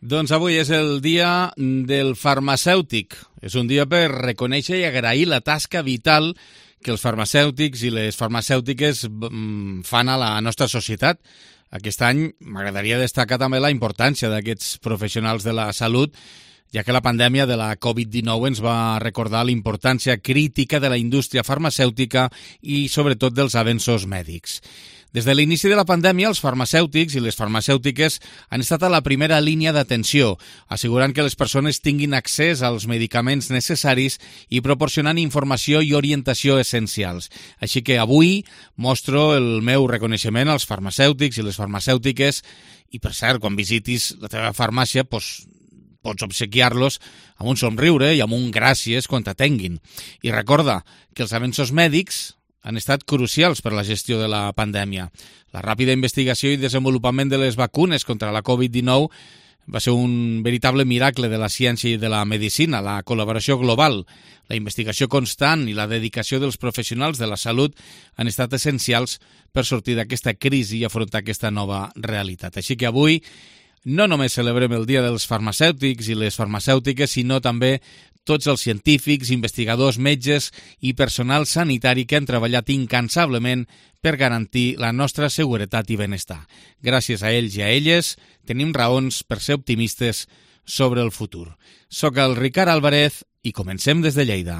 Doncs avui és el dia del farmacèutic. És un dia per reconèixer i agrair la tasca vital que els farmacèutics i les farmacèutiques fan a la nostra societat. Aquest any m'agradaria destacar també la importància d'aquests professionals de la salut, ja que la pandèmia de la Covid-19 ens va recordar la importància crítica de la indústria farmacèutica i sobretot dels avenços mèdics. Des de l'inici de la pandèmia, els farmacèutics i les farmacèutiques han estat a la primera línia d'atenció, assegurant que les persones tinguin accés als medicaments necessaris i proporcionant informació i orientació essencials. Així que avui mostro el meu reconeixement als farmacèutics i les farmacèutiques i, per cert, quan visitis la teva farmàcia, pots obsequiar-los amb un somriure i amb un gràcies quan t'atenguin. I recorda que els avenços mèdics han estat crucials per a la gestió de la pandèmia. La ràpida investigació i desenvolupament de les vacunes contra la Covid-19 va ser un veritable miracle de la ciència i de la medicina, la col·laboració global, la investigació constant i la dedicació dels professionals de la salut han estat essencials per sortir d'aquesta crisi i afrontar aquesta nova realitat. Així que avui no només celebrem el Dia dels Farmacèutics i les farmacèutiques, sinó també tots els científics, investigadors, metges i personal sanitari que han treballat incansablement per garantir la nostra seguretat i benestar. Gràcies a ells i a elles tenim raons per ser optimistes sobre el futur. Soc el Ricard Álvarez i comencem des de Lleida.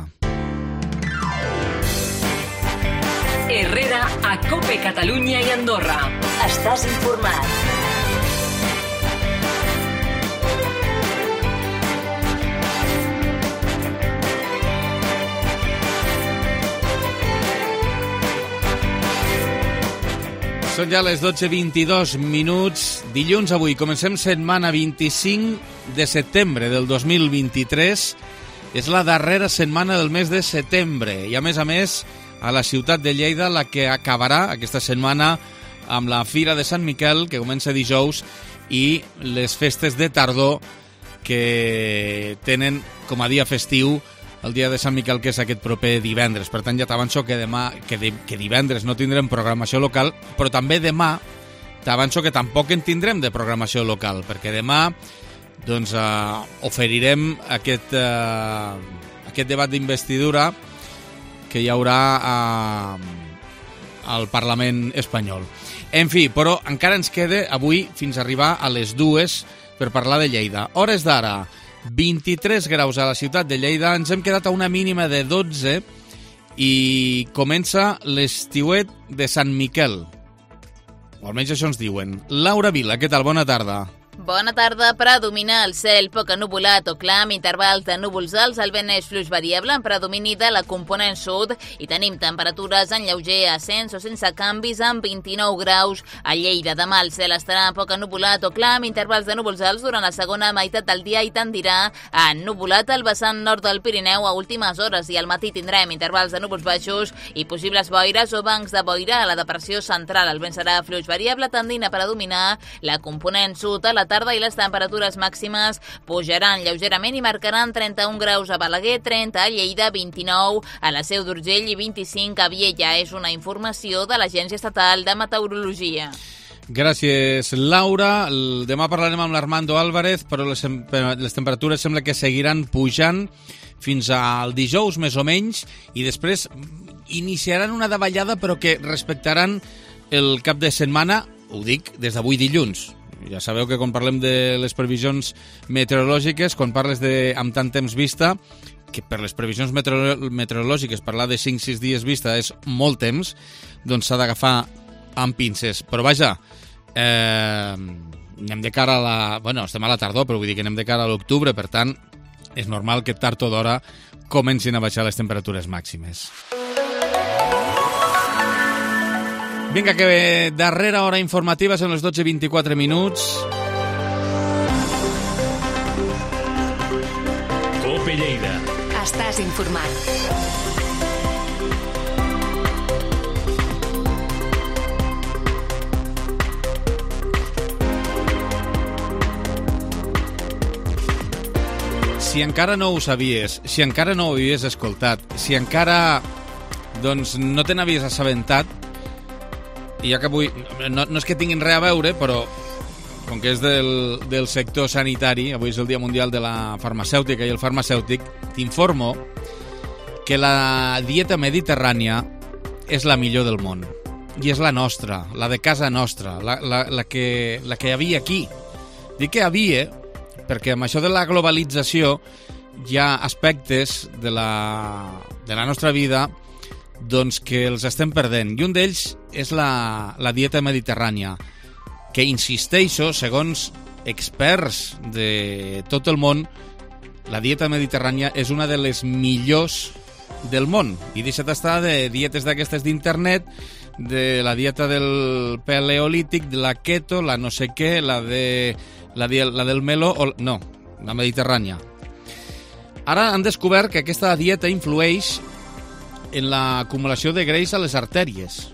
Herrera a COPE Catalunya i Andorra. Estàs informat. Són ja les 12:22 minuts. Dilluns avui comencem setmana 25 de setembre del 2023. És la darrera setmana del mes de setembre i, a més, a la ciutat de Lleida, la que acabarà aquesta setmana amb la Fira de Sant Miquel, que comença dijous, i les festes de tardor que tenen com a dia festiu el dia de Sant Miquel, que és aquest proper divendres. Per tant, ja t'avanço que que divendres no tindrem programació local, però també demà t'avanço que tampoc en tindrem de programació local, perquè demà doncs, oferirem aquest debat d'investidura que hi haurà al Parlament espanyol. En fi, però encara ens queda avui fins a arribar a les 2 per parlar de Lleida. Hores d'ara, 23 graus a la ciutat de Lleida, ens hem quedat a una mínima de 12 i comença l'estiuet de Sant Miquel. O almenys això ens diuen. Laura Vila, què tal? Bona tarda. Bona tarda. Predomina el cel poc ennuvolat o clar, amb intervals de núvols alts. El vent és fluix variable, amb predomini de la component sud, i tenim temperatures en lleuger ascens o sense canvis amb 29 graus a Lleida. Demà el cel estarà poc ennuvolat o clar, amb intervals de núvols alts durant la segona meitat del dia i tendirà a ennuvolat al vessant nord del Pirineu a últimes hores, i al matí tindrem intervals de núvols baixos i possibles boires o bancs de boira a la depressió central. El vent serà fluix variable, tendint a predominar la component sud a la tarda, i les temperatures màximes pujaran lleugerament i marcaran 31 graus a Balaguer, 30 a Lleida, 29 a la Seu d'Urgell i 25 a Viella. És una informació de l'Agència Estatal de Meteorologia. Gràcies, Laura. Demà parlarem amb l'Armando Álvarez, però les temperatures sembla que seguiran pujant fins al dijous, més o menys, i després iniciaran una davallada, però que respectaran el cap de setmana, ho dic des d'avui dilluns. Ja sabeu que quan parlem de les previsions meteorològiques, quan parles amb tant temps vista, que per les previsions meteorològiques parlar de 5-6 dies vista és molt temps, doncs s'ha d'agafar amb pinces. Però vaja, anem de cara a la... Bueno, estem a la tardor, però vull dir que anem de cara a l'octubre, per tant, és normal que tard o d'hora comencin a baixar les temperatures màximes. Vinga, que darrera hora informativa són les 12:24 minuts. COPE Lleida. Estàs informat. Si encara no ho sabies, si encara no ho havies escoltat, si encara doncs, no te n'havies assabentat, i ja que avui no és que tinguin res a veure, però com que és del sector sanitari, avui és el Dia Mundial de la Farmacèutica i el Farmacèutic, t'informo que la dieta mediterrània és la millor del món. I és la nostra, la de casa nostra, la que hi havia aquí. Dic que hi havia perquè amb això de la globalització hi ha aspectes de la nostra vida doncs que els estem perdent. I un d'ells és la dieta mediterrània, que insisteixo, segons experts de tot el món, la dieta mediterrània és una de les millors del món. I deixa't estar de dietes d'aquestes d'internet, de la dieta del paleolític, de la keto, la no sé què, la del melo, no, la mediterrània. Ara han descobert que aquesta dieta influeix en l'acumulació de greix a les artèries.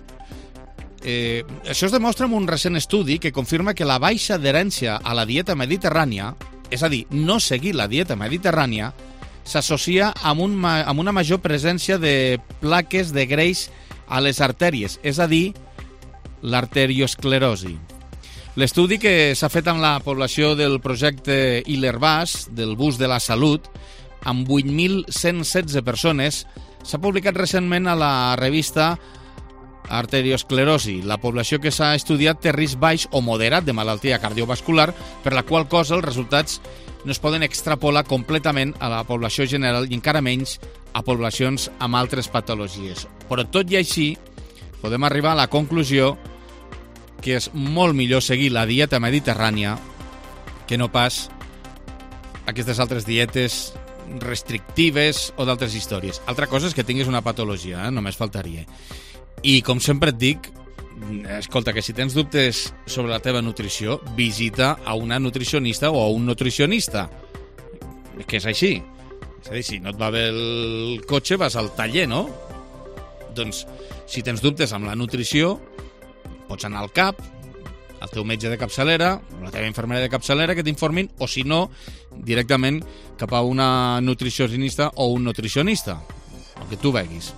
Això es demostra en un recent estudi que confirma que la baixa adherència a la dieta mediterrània, és a dir, no seguir la dieta mediterrània, s'associa amb una major presència de plaques de greix a les artèries, és a dir, l'arteriosclerosi. L'estudi que s'ha fet amb la població del projecte Ilerbas, del Bus de la Salut, amb 8.116 persones, s'ha publicat recentment a la revista Arteriosclerosi. La població que s'ha estudiat té risc baix o moderat de malaltia cardiovascular, per la qual cosa els resultats no es poden extrapolar completament a la població general i encara menys a poblacions amb altres patologies. Però tot i així, podem arribar a la conclusió que és molt millor seguir la dieta mediterrània que no pas aquestes altres dietes restrictives o d'altres històries. Altra cosa és que tinguis una patologia, només faltaria. I com sempre et dic, escolta, que si tens dubtes sobre la teva nutrició, visita a una nutricionista o a un nutricionista. Que és així. És a dir, si no et va bé el cotxe, vas al taller, no? Doncs, si tens dubtes amb la nutrició, pots anar al CAP, al teu metge de capçalera, o la teva infermera de capçalera, que t'informin, o si no, directament cap a una nutricionista o un nutricionista, el que tu veguis.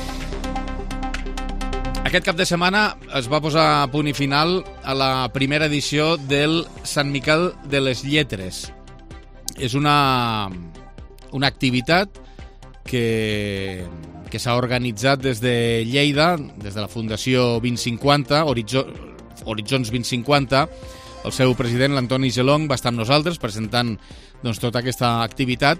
Aquest cap de setmana es va posar a punt i final a la primera edició del Sant Miquel de les Lletres. És una activitat que s'ha organitzat des de Lleida, des de la Fundació 2050, Horitzons 2050. El seu president, l'Antoni Gelong, va estar amb nosaltres presentant tota aquesta activitat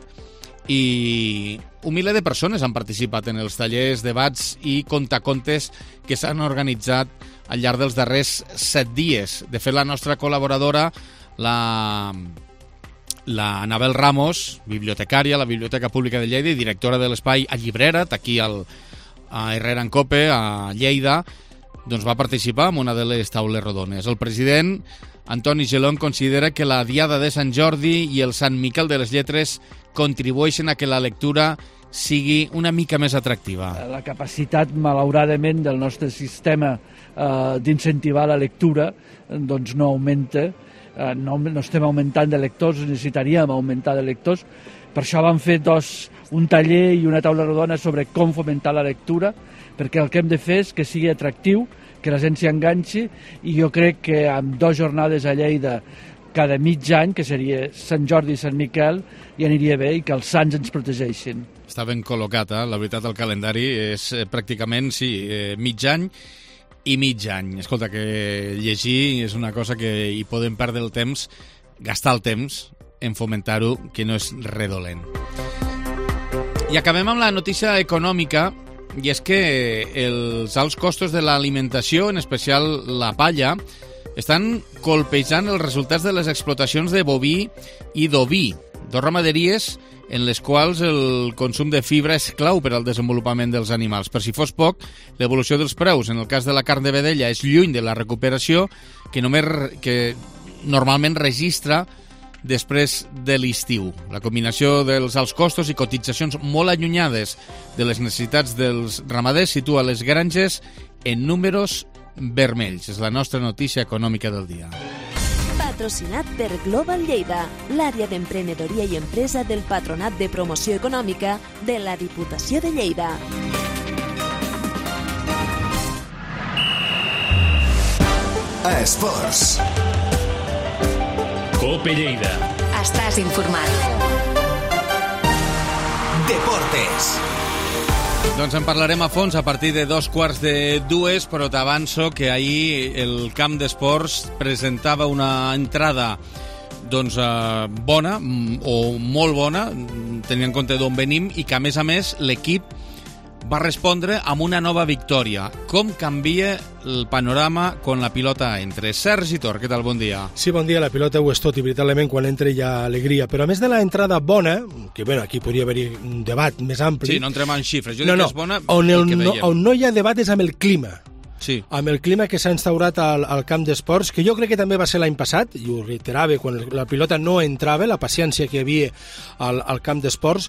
i un miler de persones han participat en els tallers, debats i contacontes que s'han organitzat al llarg dels darrers 7 dies. De fet, la nostra col·laboradora, la Anabel Ramos, bibliotecària a la Biblioteca Pública de Lleida i directora de l'espai A Llibrera't, aquí a Herrera en Cope, a Lleida, doncs va participar en una de les taules rodones. El president, Antoni Gelong, considera que la Diada de Sant Jordi i el Sant Miquel de les Lletres contribueixen a que la lectura sigui una mica més atractiva. La capacitat, malauradament, del nostre sistema d'incentivar la lectura doncs no augmenta, no estem augmentant de lectors, necessitaríem augmentar de lectors. Per això vam fer un taller i una taula rodona sobre com fomentar la lectura, perquè el que hem de fer és que sigui atractiu, que la gent s'hi enganxi, i jo crec que amb 2 jornades a Lleida cada mig any, que seria Sant Jordi i Sant Miquel, ja aniria bé, i que els sants ens protegeixin. Està ben col·locat, la veritat, el calendari és pràcticament, sí, mig any i mig any. Escolta, que llegir és una cosa que hi podem perdre el temps, gastar el temps en fomentar-ho, que no és redolent. I acabem amb la notícia econòmica, i és que els alts costos de l'alimentació, en especial la palla, estan colpejant els resultats de les explotacions de boví i d'oví, 2 ramaderies en les quals el consum de fibra és clau per al desenvolupament dels animals. Per si fos poc, l'evolució dels preus en el cas de la carn de vedella és lluny de la recuperació que normalment registra després de l'estiu. La combinació dels alts costos i cotitzacions molt allunyades de les necessitats dels ramaders situa les granges en números vermells. És la nostra notícia econòmica del dia. Patrocinat per Global Lleida, l'àrea d'emprenedoria i empresa del Patronat de Promoció Econòmica de la Diputació de Lleida. Esports. COPE Lleida. Estàs informat. Deportes. Doncs en parlarem a fons a partir de 2:45, però t'avanço que ahir el camp d'esports presentava una entrada bona o molt bona, tenint en compte d'on venim, i que a més l'equip va respondre amb una nova victòria. Com canvia el panorama quan la pilota entra? Sergi Tor, què tal? Bon dia. Sí, bon dia. La pilota ho és tot i veritablement quan entra hi ha alegria. Però a més de la entrada bona, que aquí podria haver-hi un debat més ampli... Sí, no entrem en xifres. Jo dic que és bona on no hi ha debat és amb el clima. Sí. Amb el clima que s'ha instaurat al camp d'esports, que jo crec que també va ser l'any passat, i ho reiterava, quan la pilota no entrava, la paciència que hi havia al camp d'esports,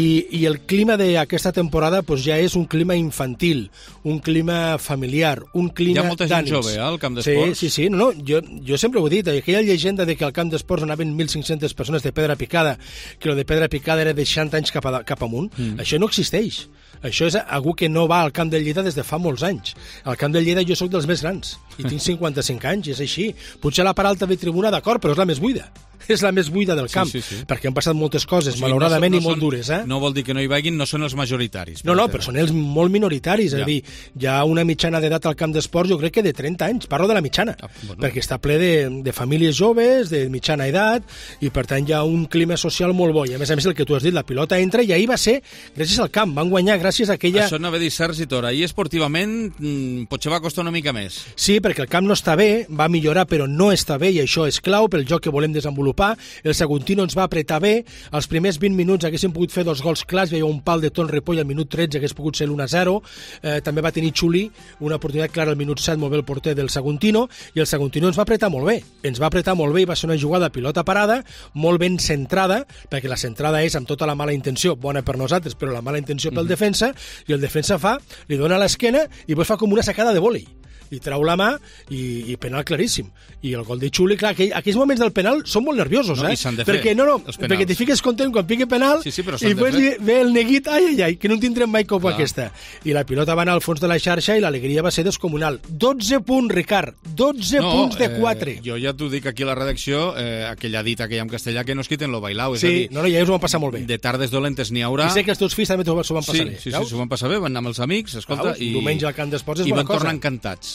i el clima d'aquesta temporada ja és un clima infantil, un clima familiar, un clima d'ànims. Hi ha molta gent jove al camp d'esports? Sí. No, jo sempre ho he dit, aquella llegenda de que al camp d'esports anaven 1.500 persones de pedra picada, que lo de pedra picada era de 60 anys cap amunt, això no existeix. Això és algú que no va al camp de Lleida des de fa molts anys. Al camp de Lleida jo sóc dels més grans i tinc 55 anys, és així. Potser la part alta de tribuna, d'acord, però és la més buida. És la més buida del camp, perquè han passat moltes coses, malauradament, i molt dures. No vol dir que no hi vagin, no són els majoritaris. No, però són els molt minoritaris. És a dir, hi ha una mitjana d'edat al camp d'esports, jo crec que de 30 anys, parlo de la mitjana, perquè està ple de famílies joves, de mitjana edat, i per tant hi ha un clima social molt bo. I a més el que tu has dit, la pilota entra, i ahir va ser gràcies al camp, van guanyar gràcies a aquella... Això anava a dir Sergi Tor, ahir esportivament potser va costar una mica més. Sí, perquè el camp no està bé, va millorar, però no està bé, i això és clau pel joc que volem desenvolupar. El Saguntino ens va apretar bé, els primers 20 minuts haguéssim pogut fer 2 gols clars, hi havia un pal de Ton Ripoll al minut 13, hagués pogut ser l'1-0, també va tenir Xuli una oportunitat clara al minut 7, molt bé el porter del Saguntino, i el Saguntino ens va apretar molt bé, i va ser una jugada a pilota parada, molt ben centrada, perquè la centrada és amb tota la mala intenció, bona per nosaltres, però la mala intenció pel defensa, i el defensa li dona a l'esquena i després fa com una sacada de vòlei, i trau la mà i penal claríssim. I el gol de Xuli, clar, aquells moments del penal són molt nerviosos, perquè t'hi fiques content quan pique penal i després ve el neguit, ai, que no en tindrem mai com aquesta. I la pilota va anar al fons de la xarxa i l'alegria va ser descomunal. 12 punts, Ricard, 12 punts de 4. Jo ja t'ho dic aquí a la redacció, aquella dita que hi ha en castellà, que no es quiten lo bailao. Sí, ja us ho van passar molt bé. De tardes dolentes n'hi haurà. I sé que els teus fills també s'ho van passar bé. Sí, s'ho van passar bé, van anar amb els amics, escolta, i diumenge al camp d'esports és bona cosa. I van tornar encantats.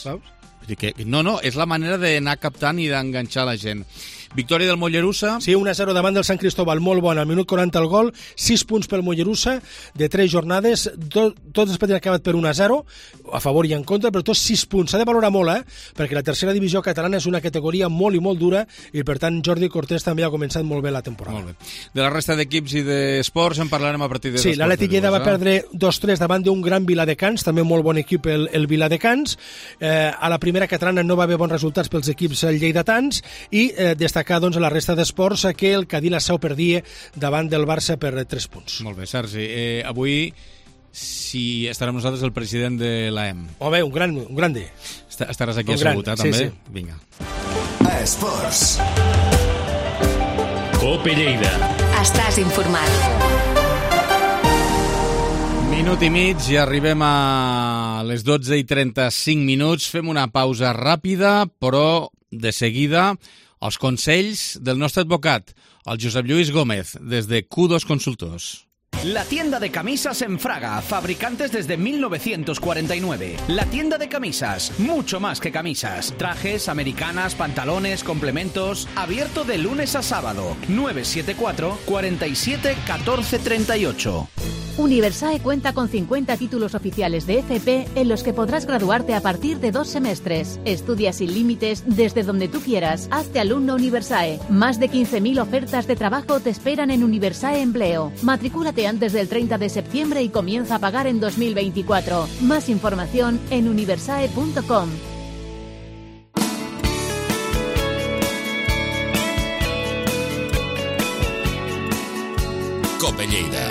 No, és la manera d'anar captant i d'enganxar la gent. Victòria del Mollerussa. Sí, 1-0 davant del Sant Cristóbal, molt bona. Al minut 40 el gol, 6 punts pel Mollerussa, de 3 jornades, tots els partits han acabat per 1-0, a favor i en contra, però tots 6 punts. S'ha de valorar molt, perquè la tercera divisió catalana és una categoria molt i molt dura, i per tant Jordi Cortés també ha començat molt bé la temporada. Molt bé. De la resta d'equips i d'esports en parlarem a partir de... Sí, l'Atlètic Lleida va perdre 2-3 davant d'un gran Viladecans, també molt bon equip el Viladecans. A la primera catalana no va haver bons resultats pels equips lleidatans, i destacar doncs, la resta d'esports que el Cadí la Seu perdia davant del Barça per 3 punts. Molt bé, Sergi. Avui estarà amb nosaltres el president de l'AEM. Home, un grande. Estaràs aquí assegut, també? Sí. Vinga. Esports. COPE Lleida. Estàs informat. Minut i mig i arribem a les 12:35. Fem una pausa ràpida, però de seguida els consells del nostre advocat, el Josep Lluís Gómez, des de Q2 Consultors. La tienda de camisas en Fraga, fabricantes desde 1949. La tienda de camisas, mucho más que camisas. Trajes, americanas, pantalones, complementos. Abierto de lunes a sábado. 974 47 14 38. Universae cuenta con 50 títulos oficiales de FP en los que podrás graduarte a partir de 2 semestres. Estudia sin límites desde donde tú quieras. Hazte alumno Universae. Más de 15.000 ofertas de trabajo te esperan en Universae Empleo. Matricúlate antes del 30 de septiembre y comienza a pagar en 2024. Más información en universae.com. COPE Lleida.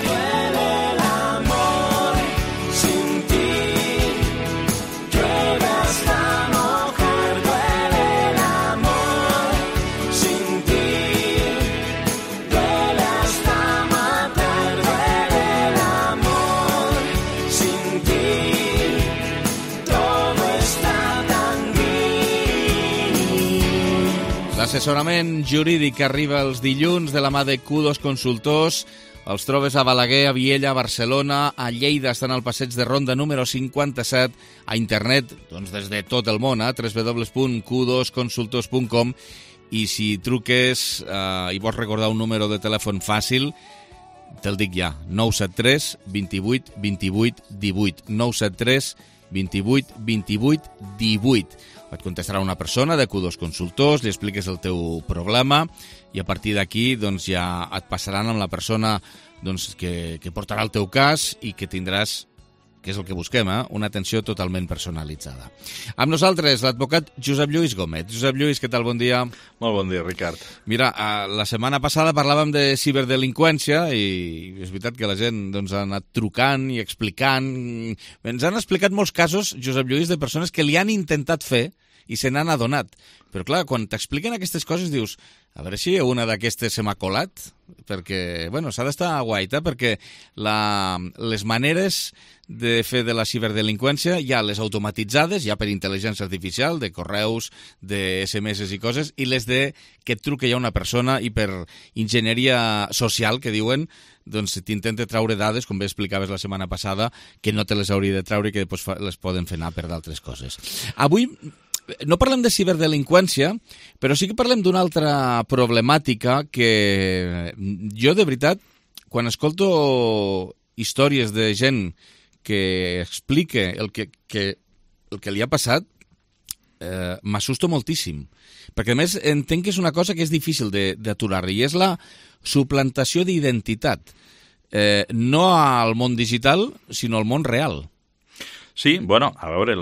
L'assessorament jurídic que arriba els dilluns de la mà de Kudos Consultors. Els trobes a Balaguer, a Viella, a Barcelona, a Lleida, estan al passeig de Ronda número 57, a internet, doncs des de tot el món, a www.kudosconsultors.com, i si truques i vols recordar un número de telèfon fàcil, te'l dic ja, 973 28 28 18, 973 28 28 18. Et contestarà una persona de Kudos Consultors, li expliques el teu problema i a partir d'aquí doncs, ja et passaran amb la persona doncs, que portarà el teu cas i que tindràs, que és el que busquem, una atenció totalment personalitzada. Amb nosaltres, l'advocat Josep Lluís Gómez. Josep Lluís, què tal? Bon dia. Molt bon dia, Ricard. Mira, la setmana passada parlàvem de ciberdelinqüència i és veritat que la gent doncs, ha anat trucant i explicant. Ens han explicat molts casos, Josep Lluís, de persones que li han intentat fer i se n'han adonat. Però clar, quan t'expliquen aquestes coses dius, a veure si una d'aquestes se m'ha colat, perquè, bueno, s'ha d'estar guaita, perquè les maneres de fer de la ciberdelinqüència hi ha les automatitzades, ja per intel·ligència artificial, de correus, de SMS i coses, i les de que et truca ja una persona i per enginyeria social, que diuen, doncs t'intenta traure dades, com bé explicaves la setmana passada, que no te les hauria de traure i que després les poden fer anar per d'altres coses. Avui no parlem de ciberdelinqüència, però sí que parlem d'una altra problemàtica que jo, de veritat, quan escolto històries de gent que explica el que li ha passat, m'assusto moltíssim. Perquè, a més, entenc que és una cosa que és difícil d'aturar, i és la suplantació d'identitat. No al món digital, sinó al món real. Sí, bueno, a veure,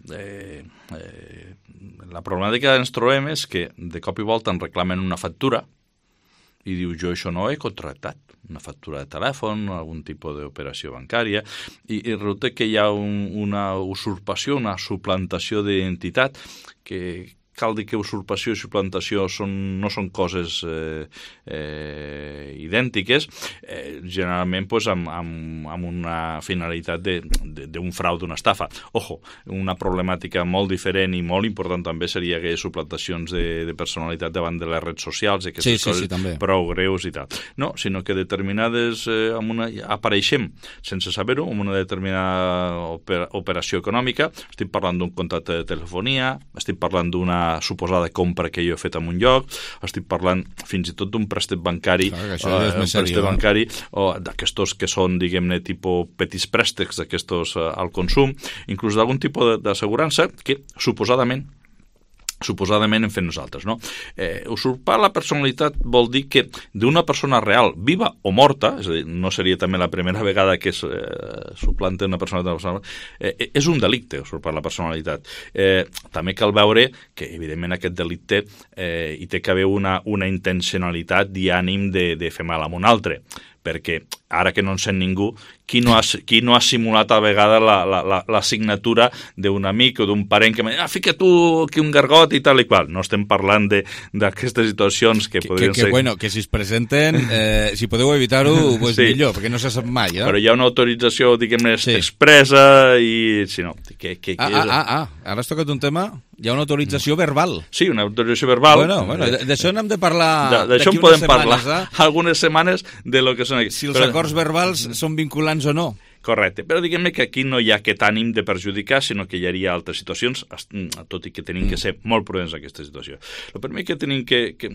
la problemàtica que ens trobem és que de cop i volta ens reclamen una factura i diu, jo això no he contractat, una factura de telèfon, algun tipus d'operació bancària, i resulta que hi ha una usurpació, una suplantació d'identitat que cal dir que usurpació i suplantació no són coses idèntiques, generalment pues, amb una finalitat d'un frau, d'una estafa. Ojo, una problemàtica molt diferent i molt important també seria aquelles suplantacions de personalitat davant de les redes socials, aquestes coses prou greus i tal. No, sinó que determinades apareixem sense saber-ho, amb una determinada operació econòmica, estic parlant d'un contracte de telefonia, estic parlant d'una suposada compra que jo he fet en un lloc, estic parlant fins i tot d'un préstec bancari, bancari o d'aquestos que són, diguem-ne, tipus petits préstecs d'aquestos al consum, inclús d'algun tipus d'assegurança que suposadament hem fet nosaltres, no? Usurpar la personalitat vol dir que d'una persona real, viva o morta, és a dir, no seria també la primera vegada que es suplanta una personalitat, és un delicte usurpar la personalitat. També cal veure que, evidentment, aquest delicte hi té que haver una intencionalitat i ànim de fer mal a un altre, perquè ara que no en sent ningú, qui no ha simulat a vegada la signatura d'un amic o d'un parent que m'ha dit, fica tu aquí un gargot i tal i qual. No estem parlant d'aquestes situacions que podrien ser... Bueno, que si es presenten, si podeu evitar-ho, pues sí, millor, perquè no se sap mai. Però hi ha una autorització, diguem-ne, expressa i... Si no, ara has tocat un tema... Hi ha una autorització verbal. Sí, una autorització verbal. Bueno, d'això n'hem de parlar d'això en podem parlar algunes setmanes de lo que són aquí. Si els acords verbals són vinculants o no. Correcte, però diguem-ne que aquí no hi ha aquest ànim de perjudicar, sinó que hi hauria altres situacions, tot i que tenim que ser molt prudents en aquesta situació. El primer que tenim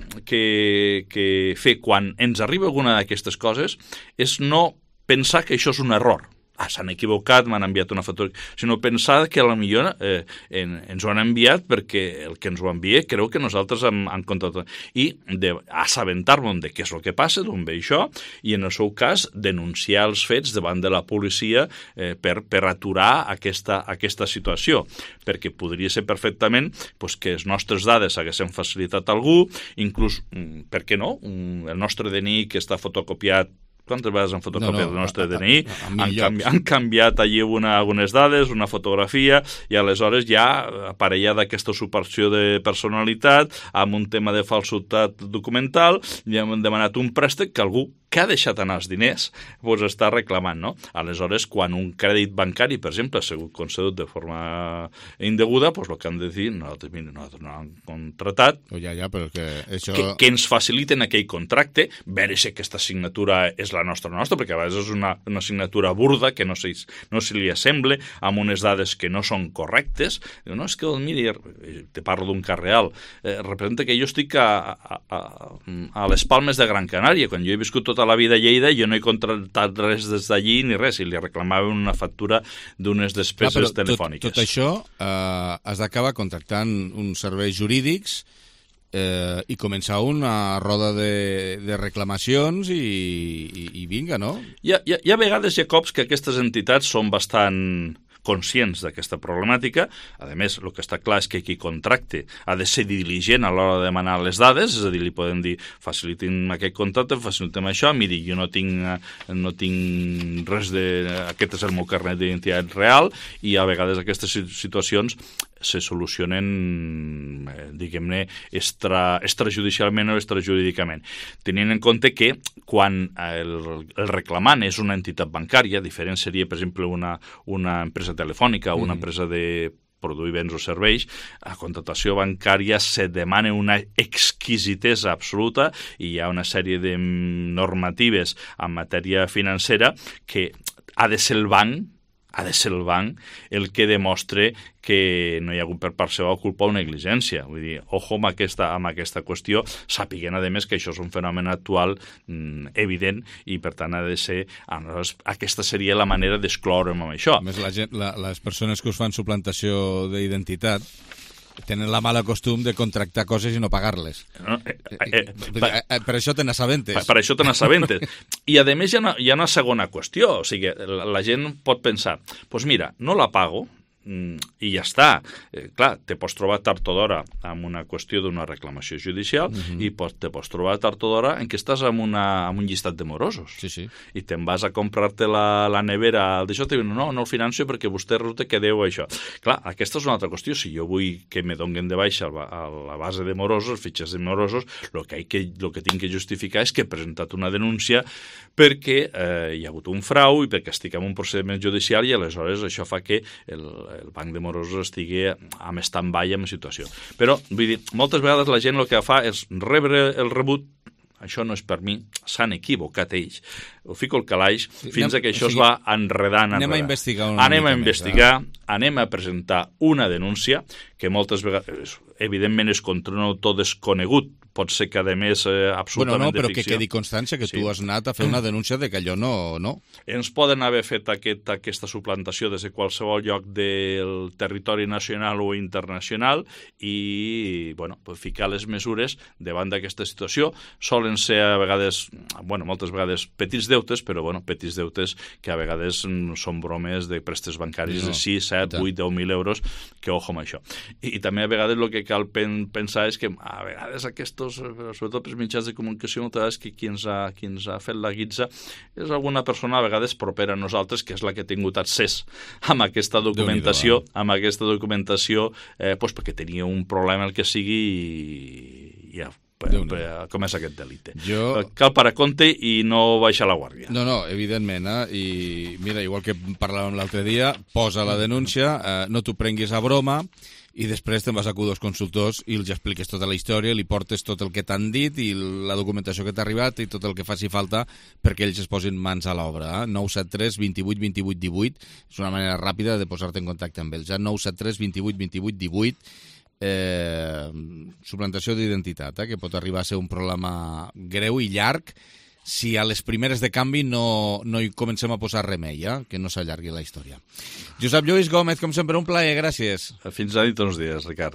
que fer quan ens arriba alguna d'aquestes coses és no pensar que això és un error. S'han equivocat, m'han enviat una factura, sinó pensar que a la millor ens ho han enviat perquè el que ens ho envia creu que nosaltres hem contactat i d'assabentar-nos de què és el que passa, d'on ve això, i en el seu cas denunciar els fets davant de la policia per aturar aquesta situació, perquè podria ser perfectament que les nostres dades haguessin facilitat a algú, inclús, per què no, el nostre DNI que està fotocopiat. Quantes vegades han fotocopiat el nostre DNI, han canviat allí algunes dades, una fotografia, i aleshores ja aparellada aquesta usurpació de personalitat amb un tema de falsitat documental, i hem demanat un préstec que algú que ha deixat anar els diners, doncs està reclamant, no? Aleshores, quan un crèdit bancari, per exemple, ha sigut concedut de forma indeguda, doncs el que han de dir, nosaltres no han contratat, però que això... que ens faciliten aquell contracte, veure si aquesta signatura és la nostra, perquè a vegades és una signatura burda que no se li assemble, amb unes dades que no són correctes. No, és que, miri, te parlo d'un cas real, representa que jo estic a les Palmes de Gran Canària. Quan jo he viscut tota la vida a Lleida, jo no he contractat res des d'allí ni res, i li reclamaven una factura d'unes despeses telefòniques. Tot això has d'acabar contractant uns serveis jurídics i començar una roda de reclamacions i vinga, no? Hi ha vegades, Jacobs, que aquestes entitats són bastant conscients d'aquesta problemàtica. A més, el que està clar és que qui contracte ha de ser diligent a l'hora de demanar les dades, és a dir, li poden dir, facilitin aquest contracte, facilitem això, miri, jo no tinc res de... Aquest és el meu carnet d'identitat real, i a vegades aquestes situacions se solucionen, diguem-ne, extrajudicialment o extrajurídicament. Tenint en compte que quan el reclamant és una entitat bancària, diferent seria, per exemple, una empresa telefònica o una empresa de produir béns o serveis, a contractació bancària se demana una exquisitesa absoluta i hi ha una sèrie de normatives en matèria financera que ha de ser el banc el que demostre que no hi ha hagut per part seva culpa o negligència. Vull dir, ojo amb aquesta qüestió, sapiguent, a més, que això és un fenomen actual evident i, per tant, ha de ser... Aquesta seria la manera d'excloure'm amb això. A més, les persones que us fan suplantació d'identitat tenen la mala costum de contractar coses i no pagar-les. Per això te n'assabentes. Per això te n'assabentes. I, a més, hi ha una segona qüestió. O sigui, la gent pot pensar, doncs mira, no la pago, i ja està. Clar, te pots trobar tard o d'hora amb una qüestió d'una reclamació judicial i te pots trobar tard o d'hora en què estàs amb un llistat de morosos. Sí. I te'n vas a comprar-te la nevera d'això, te diuen, no el financio perquè vostè resulta que deu això. Clar, aquesta és una altra qüestió. Si jo vull que me donguen de baixa a la base de morosos, fitxes de morosos, el que tinc que justificar és que he presentat una denúncia perquè hi ha hagut un frau i perquè estic en un procediment judicial, i aleshores això fa que el banc de morosos estigui amb stand-by en la situació. Però, vull dir, moltes vegades la gent el que fa és rebre el rebut, això no és per mi, s'han equivocat ells, ho fico al calaix, fins que això es va enredant. Anem a investigar anem a presentar una denúncia que moltes vegades, evidentment, és contra un autor desconegut, pot ser que, a més, absolutament de ficció. Però que quedi constància que tu has anat a fer una denúncia de que allò no. Ens poden haver fet aquesta suplantació des de qualsevol lloc del territori nacional o internacional i, ficar les mesures davant d'aquesta situació. Solen ser, a vegades, moltes vegades petits deutes, però, petits deutes que a vegades són bromes de préstecs bancaris de 6, 7, 8, 10.000 euros, que ojo amb això. I també a vegades el que cal pensar és que a vegades sobretot pels mitjans de comunicació, que qui ens ha fet la guitza és alguna persona a vegades propera a nosaltres, que és la que ha tingut accés amb aquesta documentació, perquè tenia un problema el que sigui i ja comença aquest delicte. Cal parar compte i no baixar la guàrdia. No, evidentment. I mira, igual que parlàvem l'altre dia, posa la denúncia, no t'ho prenguis a broma, i després te'n vas a acudir als consultors i els expliques tota la història, li portes tot el que t'han dit i la documentació que t'ha arribat i tot el que faci falta perquè ells es posin mans a l'obra. 973 28 28 18 és una manera ràpida de posar-te en contacte amb ells. 973 28 28 18 suplantació d'identitat, que pot arribar a ser un problema greu i llarg si a les primeres de canvi no hi comencem a posar remei, que no s'allargui la història. Josep Lluís Gómez, com sempre, un plaer, gràcies. Fins a dintre uns dies, Ricard.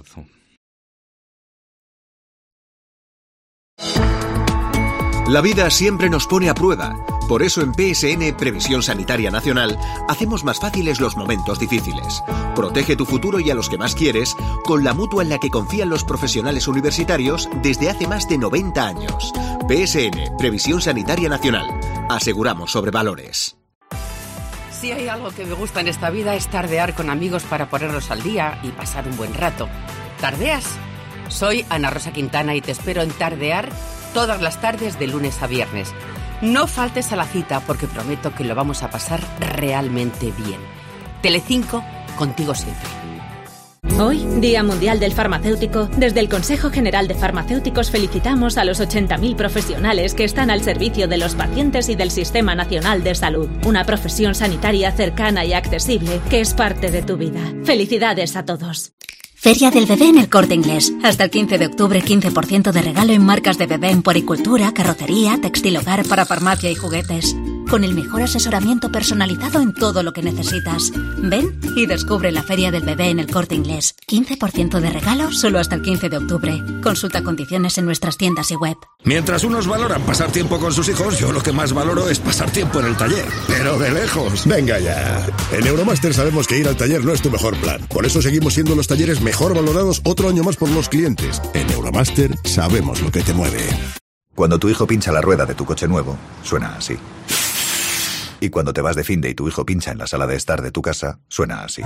La vida siempre nos pone a prueba. Por eso en PSN Previsión Sanitaria Nacional hacemos más fáciles los momentos difíciles. Protege tu futuro y a los que más quieres con la mutua en la que confían los profesionales universitarios desde hace más de 90 años. PSN Previsión Sanitaria Nacional. Aseguramos sobre valores. Si hay algo que me gusta en esta vida es tardear con amigos para ponerlos al día y pasar un buen rato. ¿Tardeas? Soy Ana Rosa Quintana y te espero en Tardear todas las tardes de lunes a viernes. No faltes a la cita porque prometo que lo vamos a pasar realmente bien. Telecinco, contigo siempre. Hoy, Día Mundial del Farmacéutico, desde el Consejo General de Farmacéuticos felicitamos a los 80.000 profesionales que están al servicio de los pacientes y del Sistema Nacional de Salud. Una profesión sanitaria cercana y accesible que es parte de tu vida. Felicidades a todos. Feria del Bebé en El Corte Inglés. Hasta el 15 de octubre, 15% de regalo en marcas de bebé en puericultura, carrocería, textil hogar, para farmacia y juguetes. Con el mejor asesoramiento personalizado en todo lo que necesitas. Ven y descubre la Feria del Bebé en El Corte Inglés. 15% de regalo solo hasta el 15 de octubre. Consulta condiciones en nuestras tiendas y web. Mientras unos valoran pasar tiempo con sus hijos, yo lo que más valoro es pasar tiempo en el taller. Pero de lejos. Venga ya. En Euromaster sabemos que ir al taller no es tu mejor plan. Por eso seguimos siendo los talleres mejor valorados otro año más por los clientes. En Euromaster sabemos lo que te mueve. Cuando tu hijo pincha la rueda de tu coche nuevo, suena así. Y cuando te vas de finde y tu hijo pincha en la sala de estar de tu casa, suena así.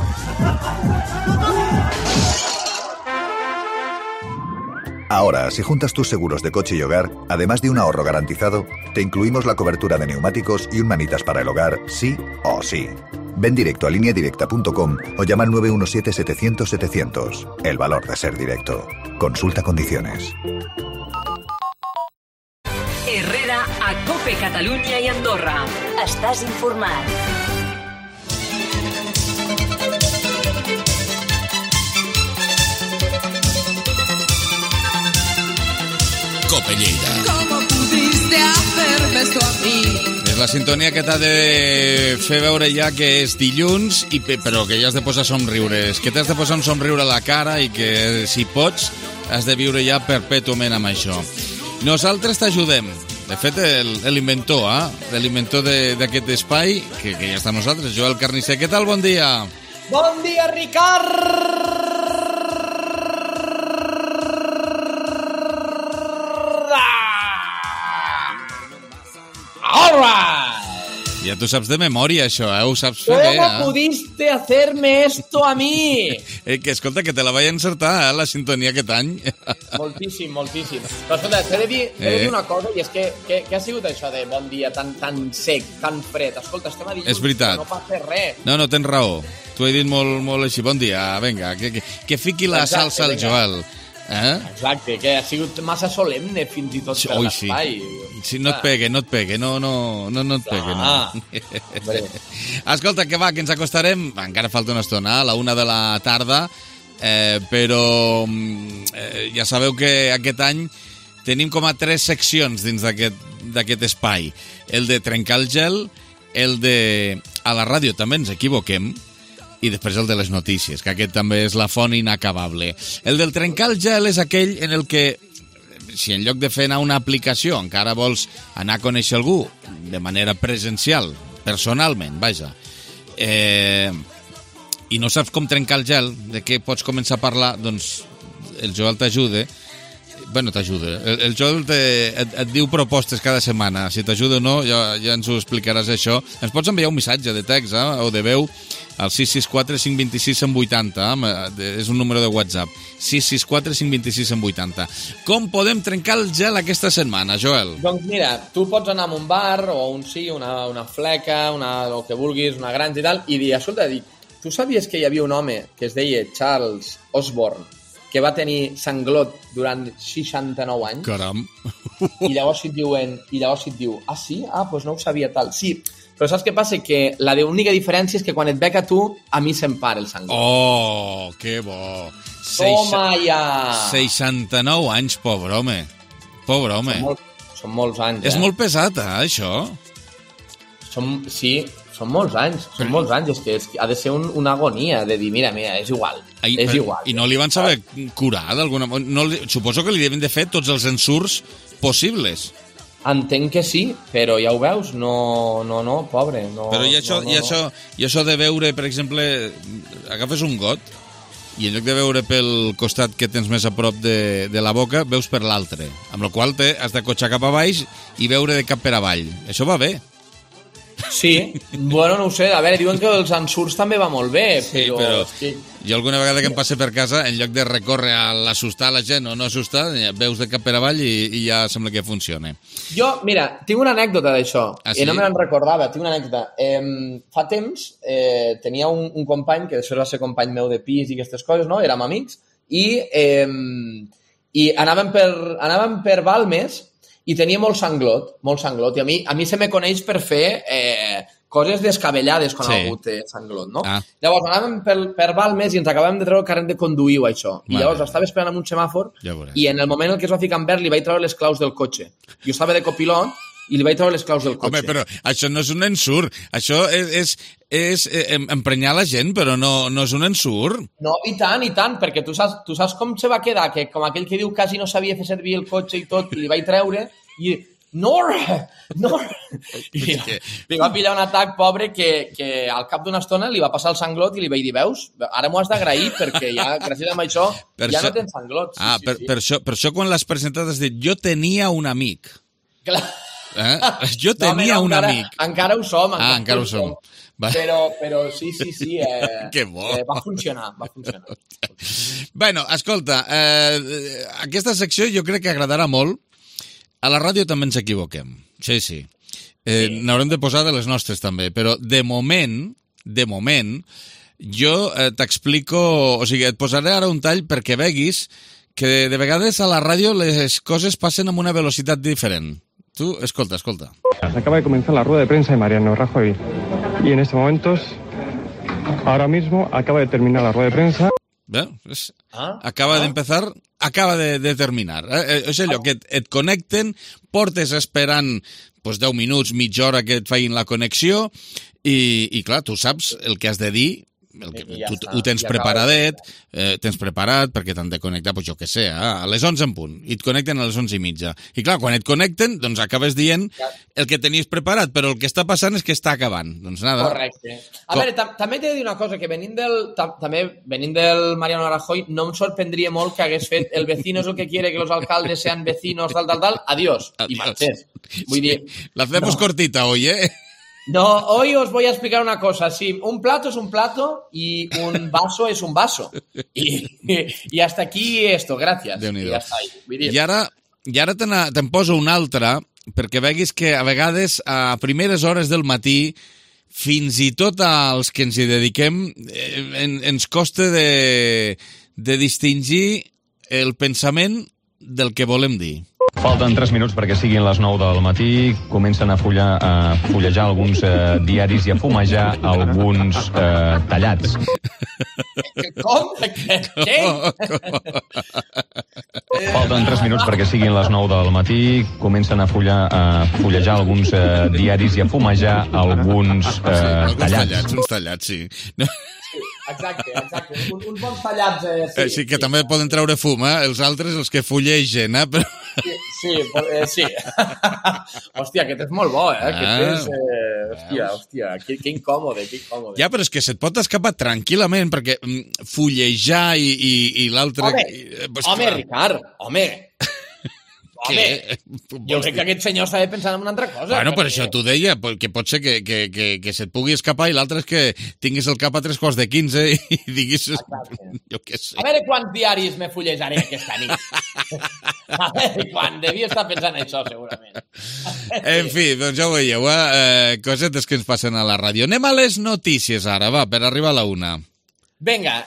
Ahora, si juntas tus seguros de coche y hogar, además de un ahorro garantizado, te incluimos la cobertura de neumáticos y un manitas para el hogar, sí o sí. Ven directo a lineadirecta.com o llama al 917-700-700. El valor de ser directo. Consulta condiciones. Herrera a Cope Catalunya i Andorra. Estàs informat. Cope Lleida. ¿Cómo pudiste hacerme esto a mí? És la sintonia que t'ha de fer veure ja que és dilluns, però que ja has de posar somriures, que t'has de posar un somriure a la cara i que, si pots, has de viure ja perpètuament amb això. Nosaltres t'ajudem. De fet, l'inventor d'aquest espai, que ja està amb nosaltres, Joel Carnisser. Què tal? Bon dia. Bon dia, Ricard! All right! Ja tu saps de memòria, això, Ho saps fer bé, ¿Cómo pudiste hacerme esto a mí? Que escolta, que te la vaig encertar, la sintonia aquest any. Moltíssim. Però escolta, t'he de dir una cosa, i és que ha sigut això de bon dia tan sec, tan fred. Escolta, estem a dilluns, és veritat. No passa res. No, tens raó. T'ho he dit molt així. Bon dia, vinga, que fiqui la salsa al Joel. Exacte, que ha sigut massa solemne fins i tot per l'espai. Sí, no et pegue, no et pegue. Escolta, que va, que ens acostarem, encara falta una estona, a la 1 de la tarda, però ja sabeu que aquest any tenim com a 3 seccions dins d'aquest espai. El de trencar el gel, el de a la ràdio també ens equivoquem, i després el de les notícies, que aquest també és la font inacabable. El del trencar el gel és aquell en el que, si en lloc de fer anar una aplicació encara vols anar a conèixer algú de manera presencial, personalment, vaja, i no saps com trencar el gel, de què pots començar a parlar, doncs el Joel t'ajuda. Bueno, t'ajuda. El Joel et diu propostes cada setmana. Si t'ajuda o no, ja ens ho explicaràs, això. Ens pots enviar un missatge de text o de veu al 664-526-180. És un número de WhatsApp. 664-526-180. Com podem trencar el gel aquesta setmana, Joel? Doncs mira, tu pots anar a un bar o una fleca, el que vulguis, una granja i tal, i dir, escolta, tu sabies que hi havia un home que es deia Charles Osborne, que va tenir sanglot durant 69 anys. Caram. I llavors et diu, sí? Doncs no ho sabia tal. Sí, però saps què passa? Que la única diferència és que quan et bec a tu, a mi se'm para el sanglot. Oh, que bo. Toma ja! 69 anys, pobre home. Són molts anys, És molt pesat, això? Sí, són molts anys, és que ha de ser una agonia de dir, mira, és igual, és igual. I no li van saber curar d'alguna manera? Suposo que li devien de fer tots els ensurts possibles. Entenc que sí, però ja ho veus, no, pobre. Però i això de veure, per exemple, agafes un got i en lloc de veure pel costat que tens més a prop de la boca, veus per l'altre, amb la qual has de cotxar cap a baix i veure de cap per avall. Això va bé. Sí, bueno, no ho sé, a veure, diuen que els ensurts també va molt bé, però... Sí, jo alguna vegada que em passe per casa, en lloc de recórrer a l'assustar la gent o no assustar, veus de cap per avall i ja sembla que funciona. Jo, mira, tinc una anècdota d'això, sí? I no me n'en recordava, tinc una anècdota. Fa temps tenia un company, que després va ser company meu de pis i aquestes coses, no? Érem amics, i anàvem per Balmes i tenia molt sanglot, i a mi se me coneix per fer coses descabellades quan ha hagut sanglot, no? Llavors anàvem per Balmes i ens acabàvem de treure el carnet de conduir o això, i llavors estava esperant amb un semàfor i en el moment en què es va ficar en verd li vaig treure les claus del cotxe. Jo estava de copilot i li vaig treure les claus del cotxe. Home, però això no és un ensurt, això és emprenyar la gent, però no és un ensurt. No, i tant, perquè tu saps com se va quedar, que com aquell que diu quasi no sabia fer servir el cotxe i tot, i li vaig treure, i Nora! I li va pillar un atac, pobre, que al cap d'una estona li va passar el sanglot i li vaig dir, veus, ara m'ho has d'agrair perquè ja, gràcies a això, ja no tens sanglot. Per això quan l'has presentat has dit, jo tenia un amic. Clar. Jo tenia un amic. Encara ho som. Encara ho som. Però sí. Que bo. Va funcionar. Bueno, escolta, aquesta secció jo crec que agradarà molt. A la ràdio també ens equivoquem. Sí. N'haurem de posar de les nostres també, però de moment, jo t'explico, o sigui, et posaré ara un tall perquè veguis que de vegades a la ràdio les coses passen amb una velocitat diferent. Tú, escolta. Acaba de comenzar la rueda de prensa de Mariano Rajoy y en estos momentos, ahora mismo, acaba de terminar la rueda de prensa. Acaba de terminar. És allò que et connecten, portes esperant 10 minuts, mitja hora que et facin la connexió i clar, tu saps el que has de dir, ho tens preparadet, tens preparat perquè t'han de connectar, jo què sé, a les 11 en punt, i et connecten a les 11 i mitja. I clar, quan et connecten, doncs acabes dient el que tenies preparat, però el que està passant és que està acabant. Doncs nada. Correcte. A veure, també t'he de dir una cosa, que venint del Mariano Rajoy, no em sorprendria molt que hagués fet el vecino es el que quiere que los alcaldes sean vecinos, tal, adiós. I marxés. Vull dir... La hacemos cortita hoy, ¿eh? No, hoy os voy a explicar una cosa. Sí, un plato es un plato y un vaso es un vaso. Y hasta aquí esto, gracias. Déu-n'hi-do. I ara te'n poso un altre, perquè veguis que a vegades a primeres hores del matí, fins i tot als que ens hi dediquem, ens costa de distingir el pensament del que volem dir. Falten 3 minuts perquè siguin les 9 del matí. Comencen a fullejar alguns diaris i a fumejar alguns tallats. Com? Què? Falten 3 minuts perquè siguin les 9 del matí. Comencen a fullejar alguns diaris i a fumejar alguns tallats. Uns tallats, sí. Exacte. Uns bons tallats. Sí, que també poden treure fum, els altres, els que fullegen, però... Sí. Hòstia, aquest és molt bo, Hòstia, que incòmode. Ja, però és que se't pot escapar tranquil·lament, perquè fullejar i l'altre... Home, Ricard, home, jo crec que aquest senyor estava pensant en una altra cosa. Bueno, per això t'ho deia, que pot ser que se't pugui escapar i l'altre és que tinguis el cap a 3:15 i diguis... Jo què sé. A veure quants diaris me fullejaré aquesta nit. A veure quan, devia estar pensant això, segurament. En fi, doncs ja ho veieu, cosetes que ens passen a la ràdio. Anem a les notícies ara, va, per arribar a la 1. Vinga,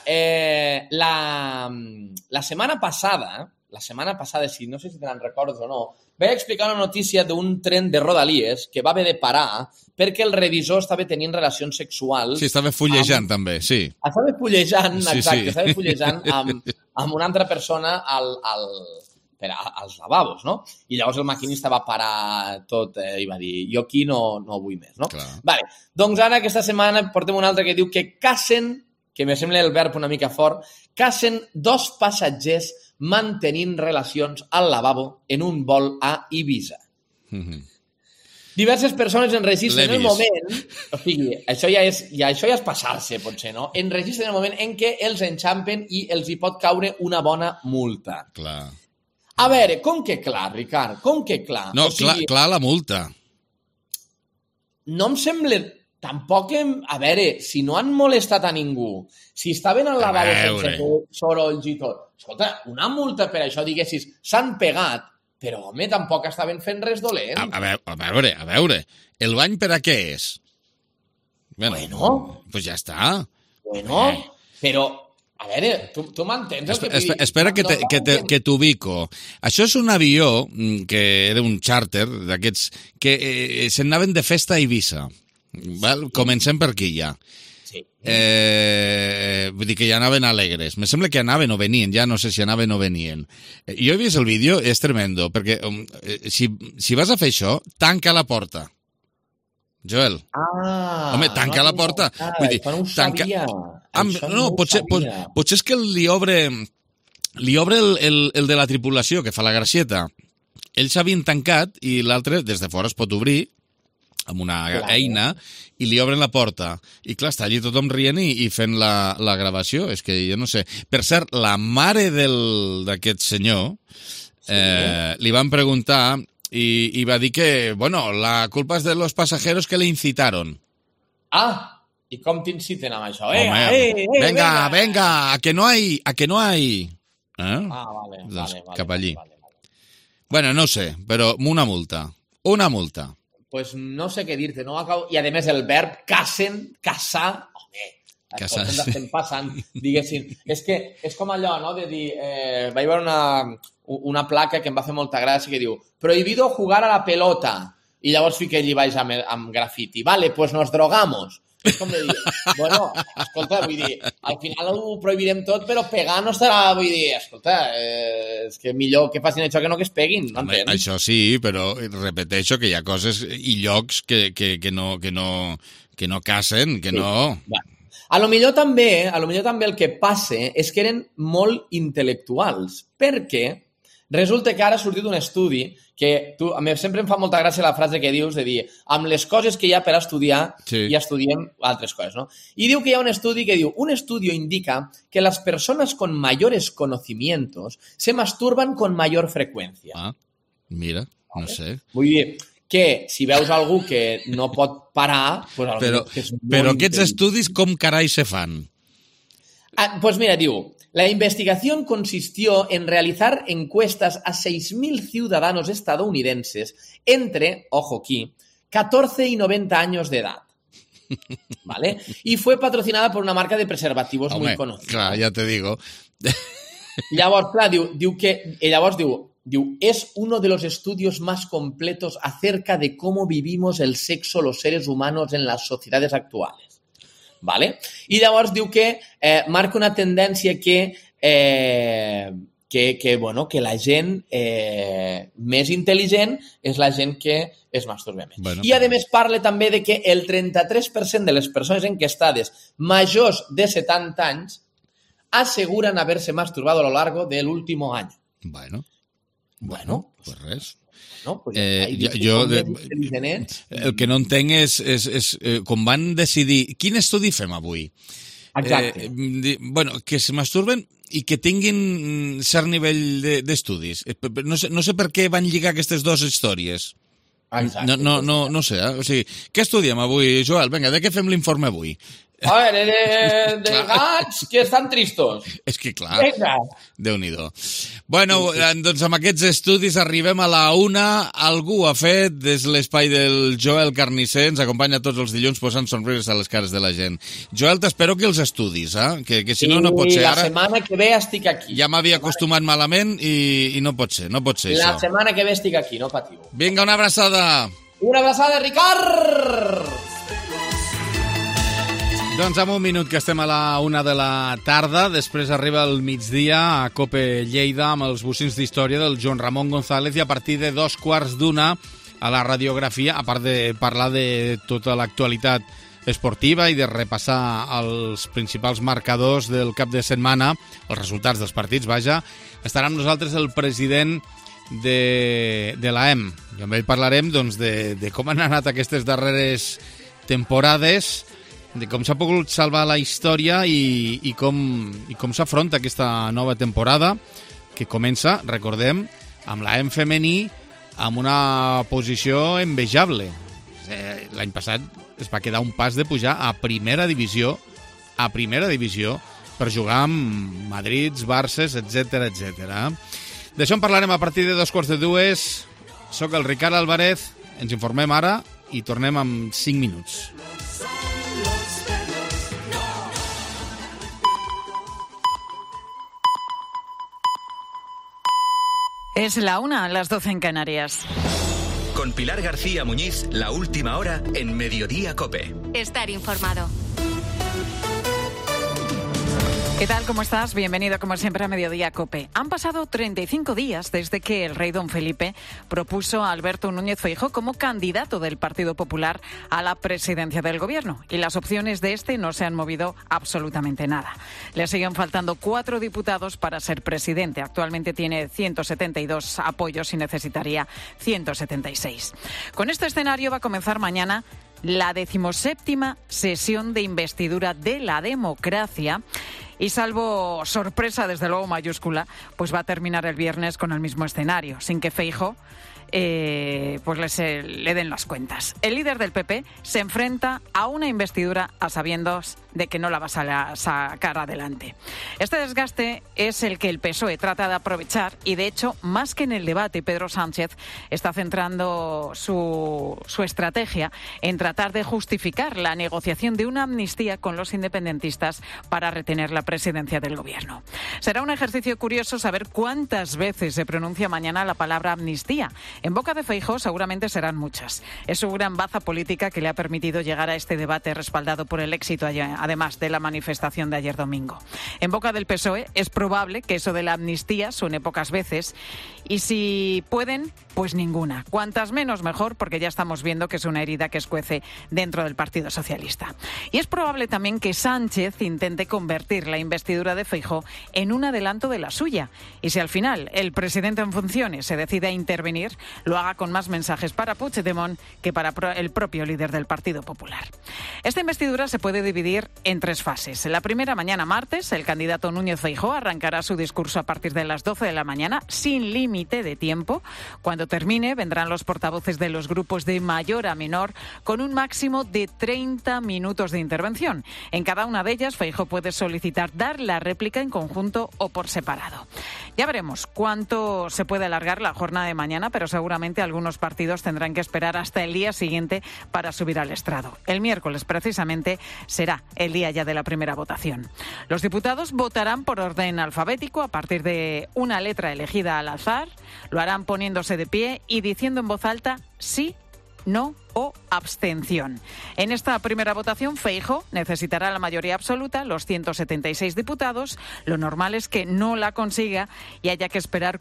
la setmana passada, si no sé si te'n recordes o no, vaig explicar una notícia d'un tren de Rodalies que va haver de parar perquè el revisor estava tenint relacions sexuals... Sí, estava fullejant també, sí. Estava fullejant, exacte, sí. Estava fullejant amb una altra persona als lavabos, no? I llavors el maquinista va parar tot i va dir, jo aquí no vull més, no? Clar. Vale. Doncs ara, aquesta setmana, portem un altre que diu que casen, que me sembla el verb una mica fort, casen 2 passatgers mantenint relacions al lavabo en un vol a Ibiza. Diverses persones enregistren el moment... O sigui, això ja és passar-se, potser, no? Enregistren el moment en què els enxampen i els hi pot caure una bona multa. Clar. A veure, com que clar, Ricard? Com que clar? No, clar la multa. no em sembla... Tampoc, a veure, si no han molestat a ningú, si estaven al lavabo sense sorolls i tot, escolta, una multa per això, diguessis, s'han pegat, però, home, tampoc estaven fent res dolent. A veure, el bany per a què és? Bueno, pues ja està. Bueno, però... A veure, tu m'entens? Espera que t'ubico. Això és un avió que era un charter d'aquests que se'n anaven de festa a Eivissa. Val? Comencem per aquí ja. Sí. Vull dir que ja anaven alegres. Me sembla que anaven o venien, ja no sé si anaven o venien. Jo he vist el vídeo, és tremendo, perquè si vas a fer això, tanca la porta. Joel. Home, tanca la porta. Vull dir, no ho sabia. Potser és que li obre el de la tripulació, que fa la gracieta. Ells s'havien tancat i l'altre, des de fora, es pot obrir amb una eina i li obren la porta. I clar, està allí tothom rient i fent la gravació. És que jo no sé. Per cert, la mare d'aquest senyor li van preguntar y va a decir que, bueno, la culpa es de los pasajeros que le incitaron. Ah, ¿y cómo te inciten a eso? Venga, a que no hay. Vale. Cap allí. Bueno, no sé, pero una multa. Pues no sé què dir-te, no acabo... I a més el verb casar, home, les coses estem passant, diguéssim. És que és com allò, no?, de dir... vaig veure una placa que em va fer molta gràcia que diu prohibido jugar a la pelota. I llavors fiqué allí baix amb grafiti. Vale, pues nos drogamos. És com de dir, bueno, escolta, vull dir, al final ho prohibirem tot, però pegar no estarà, vull dir, escolta, és que millor que facin això que no que es peguin, no entens? Això sí, però repeteixo que hi ha coses i llocs que no casen, que no... A lo millor també el que passa és que eren molt intel·lectuals, perquè resulta que ara ha sortit un estudi que a mi sempre em fa molta gràcia la frase que dius de dir, amb les coses que hi ha per estudiar, ja estudiem altres coses, ¿no? I diu que hi ha un estudi que diu, un estudio indica que las personas con mayores conocimientos se masturban con mayor frecuencia. Ah, mira, no sé. Vull dir que si veus algú que no pot parar... Pues però aquests estudis com carai se fan? Pues mira, diu... La investigación consistió en realizar encuestas a 6.000 ciudadanos estadounidenses entre, ojo aquí, 14 y 90 años de edad. ¿Vale? Y fue patrocinada por una marca de preservativos muy conocida. Clar, ja te digo. Llavors, clar, diu, es uno de los estudios más completos acerca de cómo vivimos el sexo los seres humanos en las sociedades actuales. ¿Vale? I llavors diu que marca una tendència que la gent més intel·ligent és la gent que es masturba més. I a més parla també de que el 33% de les persones enquestades majors de 70 anys aseguran haberse masturbado a lo largo del último año. Bueno, pues res. No? Pues el que no entenc és com van decidir quin estudi fem avui. Exacte. Que se masturben i que tinguin cert nivell d'estudis. No sé per què van lligar aquestes dues històries. Exacte. No sé. O sigui, què estudiem avui, Joel? Vinga, de què fem l'informe avui? A veure, de gats que estan tristos. És que clar, Déu-n'hi-do. Bueno, doncs amb aquests estudis arribem a la 1. Algú ha fet des l'espai del Joel Carnisser. Ens acompanya tots els dilluns posant somriures a les cares de la gent. Joel, t'espero que els estudis, que si no pot ser ara. La setmana que ve estic aquí. Ja m'havia acostumat malament i no pot ser això. La setmana que ve estic aquí, no patiu. Vinga, una abraçada. Una abraçada, Ricard! Doncs en un minut que estem a la 1 de la tarda, després arriba el migdia a Cope Lleida amb els bocins d'història del Joan Ramon González i a partir de 2:15 a la radiografia, a part de parlar de tota l'actualitat esportiva i de repassar els principals marcadors del cap de setmana, els resultats dels partits, vaja, estarà amb nosaltres el president de l'AEM. I amb ell parlarem doncs, de com han anat aquestes darreres temporades, de com s'ha pogut salvar la història i com s'afronta aquesta nova temporada que comença, recordem, amb l'AEM femení amb una posició envejable. l'any passat es va quedar un pas de pujar a primera divisió, per jugar amb Madrids, Barces, etc etc. D'això en parlarem a partir de 2:45. Soc el Ricard Álvarez, ens informem ara i tornem en 5 minuts. Es la 1, las 12 en Canarias. Con Pilar García Muñiz, la última hora en Mediodía COPE. Estar informado. ¿Qué tal? ¿Cómo estás? Bienvenido, como siempre, a Mediodía COPE. Han pasado 35 días desde que el rey don Felipe propuso a Alberto Núñez Feijóo como candidato del Partido Popular a la presidencia del Gobierno. Y las opciones de este no se han movido absolutamente nada. Le siguen faltando 4 diputados para ser presidente. Actualmente tiene 172 apoyos y necesitaría 176. Con este escenario va a comenzar mañana la 17ª sesión de investidura de la democracia. Y salvo sorpresa, desde luego mayúscula, pues va a terminar el viernes con el mismo escenario, sin que Feijóo pues le den las cuentas. El líder del PP se enfrenta a una investidura a sabiendas de que no la va a sacar adelante. Este desgaste es el que el PSOE trata de aprovechar y, de hecho, más que en el debate, Pedro Sánchez está centrando su estrategia en tratar de justificar la negociación de una amnistía con los independentistas para retener la presidencia del Gobierno. Será un ejercicio curioso saber cuántas veces se pronuncia mañana la palabra amnistía. En boca de Feijóo seguramente serán muchas. Es su gran baza política que le ha permitido llegar a este debate respaldado por el éxito, además de la manifestación de ayer domingo. En boca del PSOE es probable que eso de la amnistía suene pocas veces y si pueden, pues ninguna. Cuantas menos mejor, porque ya estamos viendo que es una herida que escuece dentro del Partido Socialista. Y es probable también que Sánchez intente convertir la investidura de Feijóo en un adelanto de la suya. Y si al final el presidente en funciones se decide a intervenir, lo haga con más mensajes para Puigdemont que para el propio líder del Partido Popular. Esta investidura se puede dividir en 3 fases. La primera, mañana martes, el candidato Núñez Feijóo arrancará su discurso a partir de las 12 de la mañana, sin límite de tiempo. Cuando termine, vendrán los portavoces de los grupos de mayor a menor, con un máximo de 30 minutos de intervención. En cada una de ellas, Feijóo puede solicitar dar la réplica en conjunto o por separado. Ya veremos cuánto se puede alargar la jornada de mañana, pero seguramente algunos partidos tendrán que esperar hasta el día siguiente para subir al estrado. El miércoles, precisamente, será el día ya de la primera votación. Los diputados votarán por orden alfabético a partir de una letra elegida al azar. Lo harán poniéndose de pie y diciendo en voz alta sí, no o abstención. En esta primera votación, Feijóo necesitará la mayoría absoluta, los 176 diputados. Lo normal es que no la consiga y haya que esperar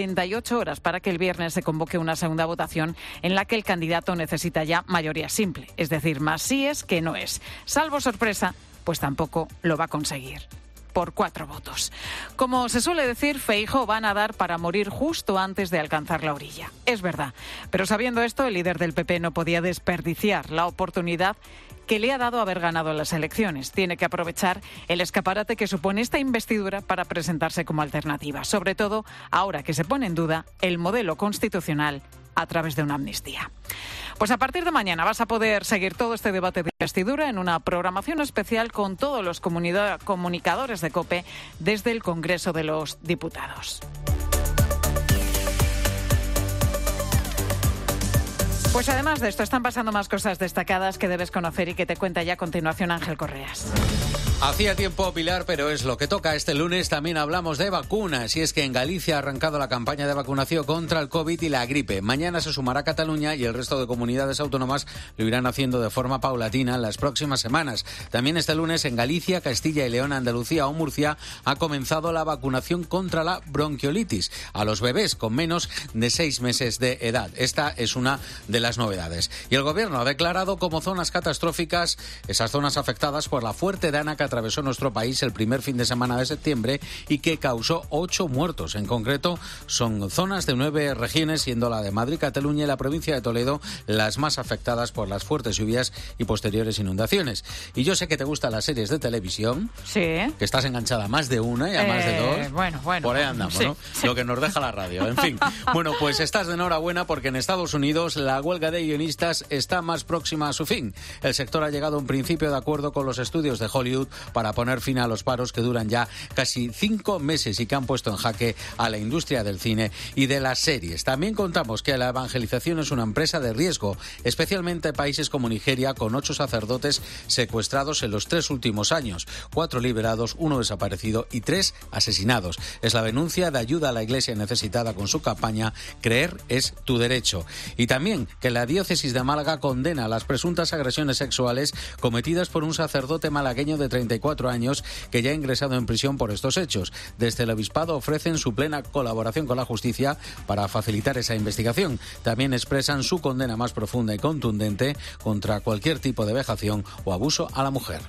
48 horas para que el viernes se convoque una segunda votación en la que el candidato necesita ya mayoría simple, es decir, más síes que no es. Salvo sorpresa, pues tampoco lo va a conseguir. Por 4 votos. Como se suele decir, Feijóo va a nadar para morir justo antes de alcanzar la orilla. Es verdad, pero sabiendo esto, el líder del PP no podía desperdiciar la oportunidad que le ha dado haber ganado las elecciones. Tiene que aprovechar el escaparate que supone esta investidura para presentarse como alternativa, sobre todo ahora que se pone en duda el modelo constitucional a través de una amnistía. Pues a partir de mañana vas a poder seguir todo este debate de investidura en una programación especial con todos los comunicadores de COPE desde el Congreso de los Diputados. Pues además de esto, están pasando más cosas destacadas que debes conocer y que te cuenta ya a continuación Ángel Correas. Hacía tiempo, Pilar, pero es lo que toca. Este lunes también hablamos de vacunas, y es que en Galicia ha arrancado la campaña de vacunación contra el COVID y la gripe. Mañana se sumará Cataluña y el resto de comunidades autónomas lo irán haciendo de forma paulatina en las próximas semanas. También este lunes en Galicia, Castilla y León, Andalucía o Murcia ha comenzado la vacunación contra la bronquiolitis a los bebés con menos de 6 meses de edad. Esta es una de las novedades. Y el Gobierno ha declarado como zonas catastróficas esas zonas afectadas por la fuerte dana atravesó nuestro país el primer fin de semana de septiembre y que causó 8 muertos. En concreto, son zonas de 9 regiones, siendo la de Madrid, Cataluña y la provincia de Toledo las más afectadas por las fuertes lluvias y posteriores inundaciones. Y yo sé que te gustan las series de televisión, sí, que estás enganchada a más de una y a más de dos. Bueno. Por ahí andamos, sí, ¿no? Sí. Lo que nos deja la radio. En fin, bueno, pues estás de enhorabuena porque en Estados Unidos la huelga de guionistas está más próxima a su fin. El sector ha llegado a un principio de acuerdo con los estudios de Hollywood para poner fin a los paros que duran ya casi 5 meses y que han puesto en jaque a la industria del cine y de las series. También contamos que la evangelización es una empresa de riesgo, especialmente en países como Nigeria, con 8 sacerdotes secuestrados en los 3 últimos años, 4 liberados, 1 desaparecido y 3 asesinados. Es la denuncia de ayuda a la Iglesia necesitada con su campaña Creer es tu derecho. Y también que la diócesis de Málaga condena las presuntas agresiones sexuales cometidas por un sacerdote malagueño de 34 años que ya ha ingresado en prisión por estos hechos. Desde el obispado ofrecen su plena colaboración con la justicia para facilitar esa investigación. También expresan su condena más profunda y contundente contra cualquier tipo de vejación o abuso a la mujer.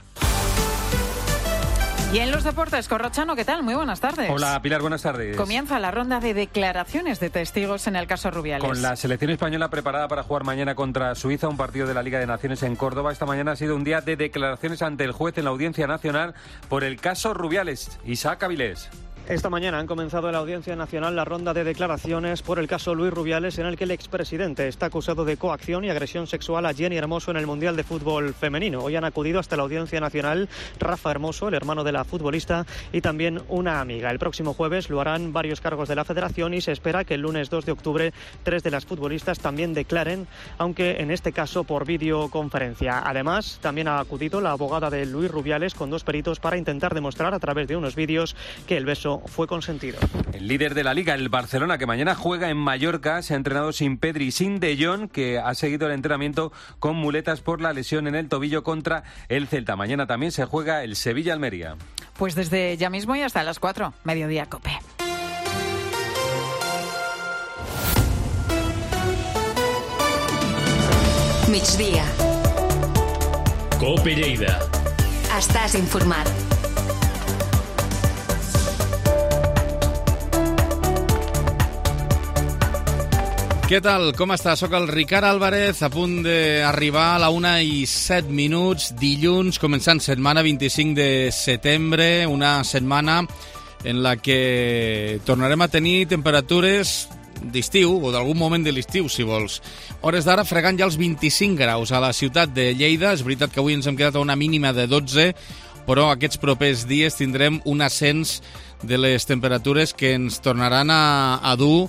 Y en los deportes, Corrochano, ¿qué tal? Muy buenas tardes. Hola, Pilar, buenas tardes. Comienza la ronda de declaraciones de testigos en el caso Rubiales. Con la selección española preparada para jugar mañana contra Suiza, un partido de la Liga de Naciones en Córdoba, esta mañana ha sido un día de declaraciones ante el juez en la Audiencia Nacional por el caso Rubiales. Isaac Avilés. Esta mañana han comenzado en la Audiencia Nacional la ronda de declaraciones por el caso Luis Rubiales, en el que el expresidente está acusado de coacción y agresión sexual a Jenny Hermoso en el Mundial de Fútbol Femenino. Hoy han acudido hasta la Audiencia Nacional Rafa Hermoso, el hermano de la futbolista, y también una amiga. El próximo jueves lo harán varios cargos de la Federación y se espera que el lunes 2 de octubre 3 de las futbolistas también declaren, aunque en este caso por videoconferencia. Además, también ha acudido la abogada de Luis Rubiales con 2 peritos para intentar demostrar a través de unos vídeos que el beso fue consentido. El líder de la Liga, el Barcelona, que mañana juega en Mallorca, se ha entrenado sin Pedri y sin De Jong, que ha seguido el entrenamiento con muletas por la lesión en el tobillo contra el Celta. Mañana también se juega el Sevilla-Almería. Pues desde ya mismo y hasta las 4, Mediodía Cope. Migdia. Cope Lleida. Estàs informat. Què tal? Com està? Soc el Ricard Álvarez, a punt d'arribar a la 1:07, dilluns, començant setmana 25 de setembre, una setmana en la que tornarem a tenir temperatures d'estiu, o d'algun moment de l'estiu, si vols. Hores d'ara fregant ja els 25 graus a la ciutat de Lleida. És veritat que avui ens hem quedat a una mínima de 12, però aquests propers dies tindrem un ascens de les temperatures que ens tornaran a dur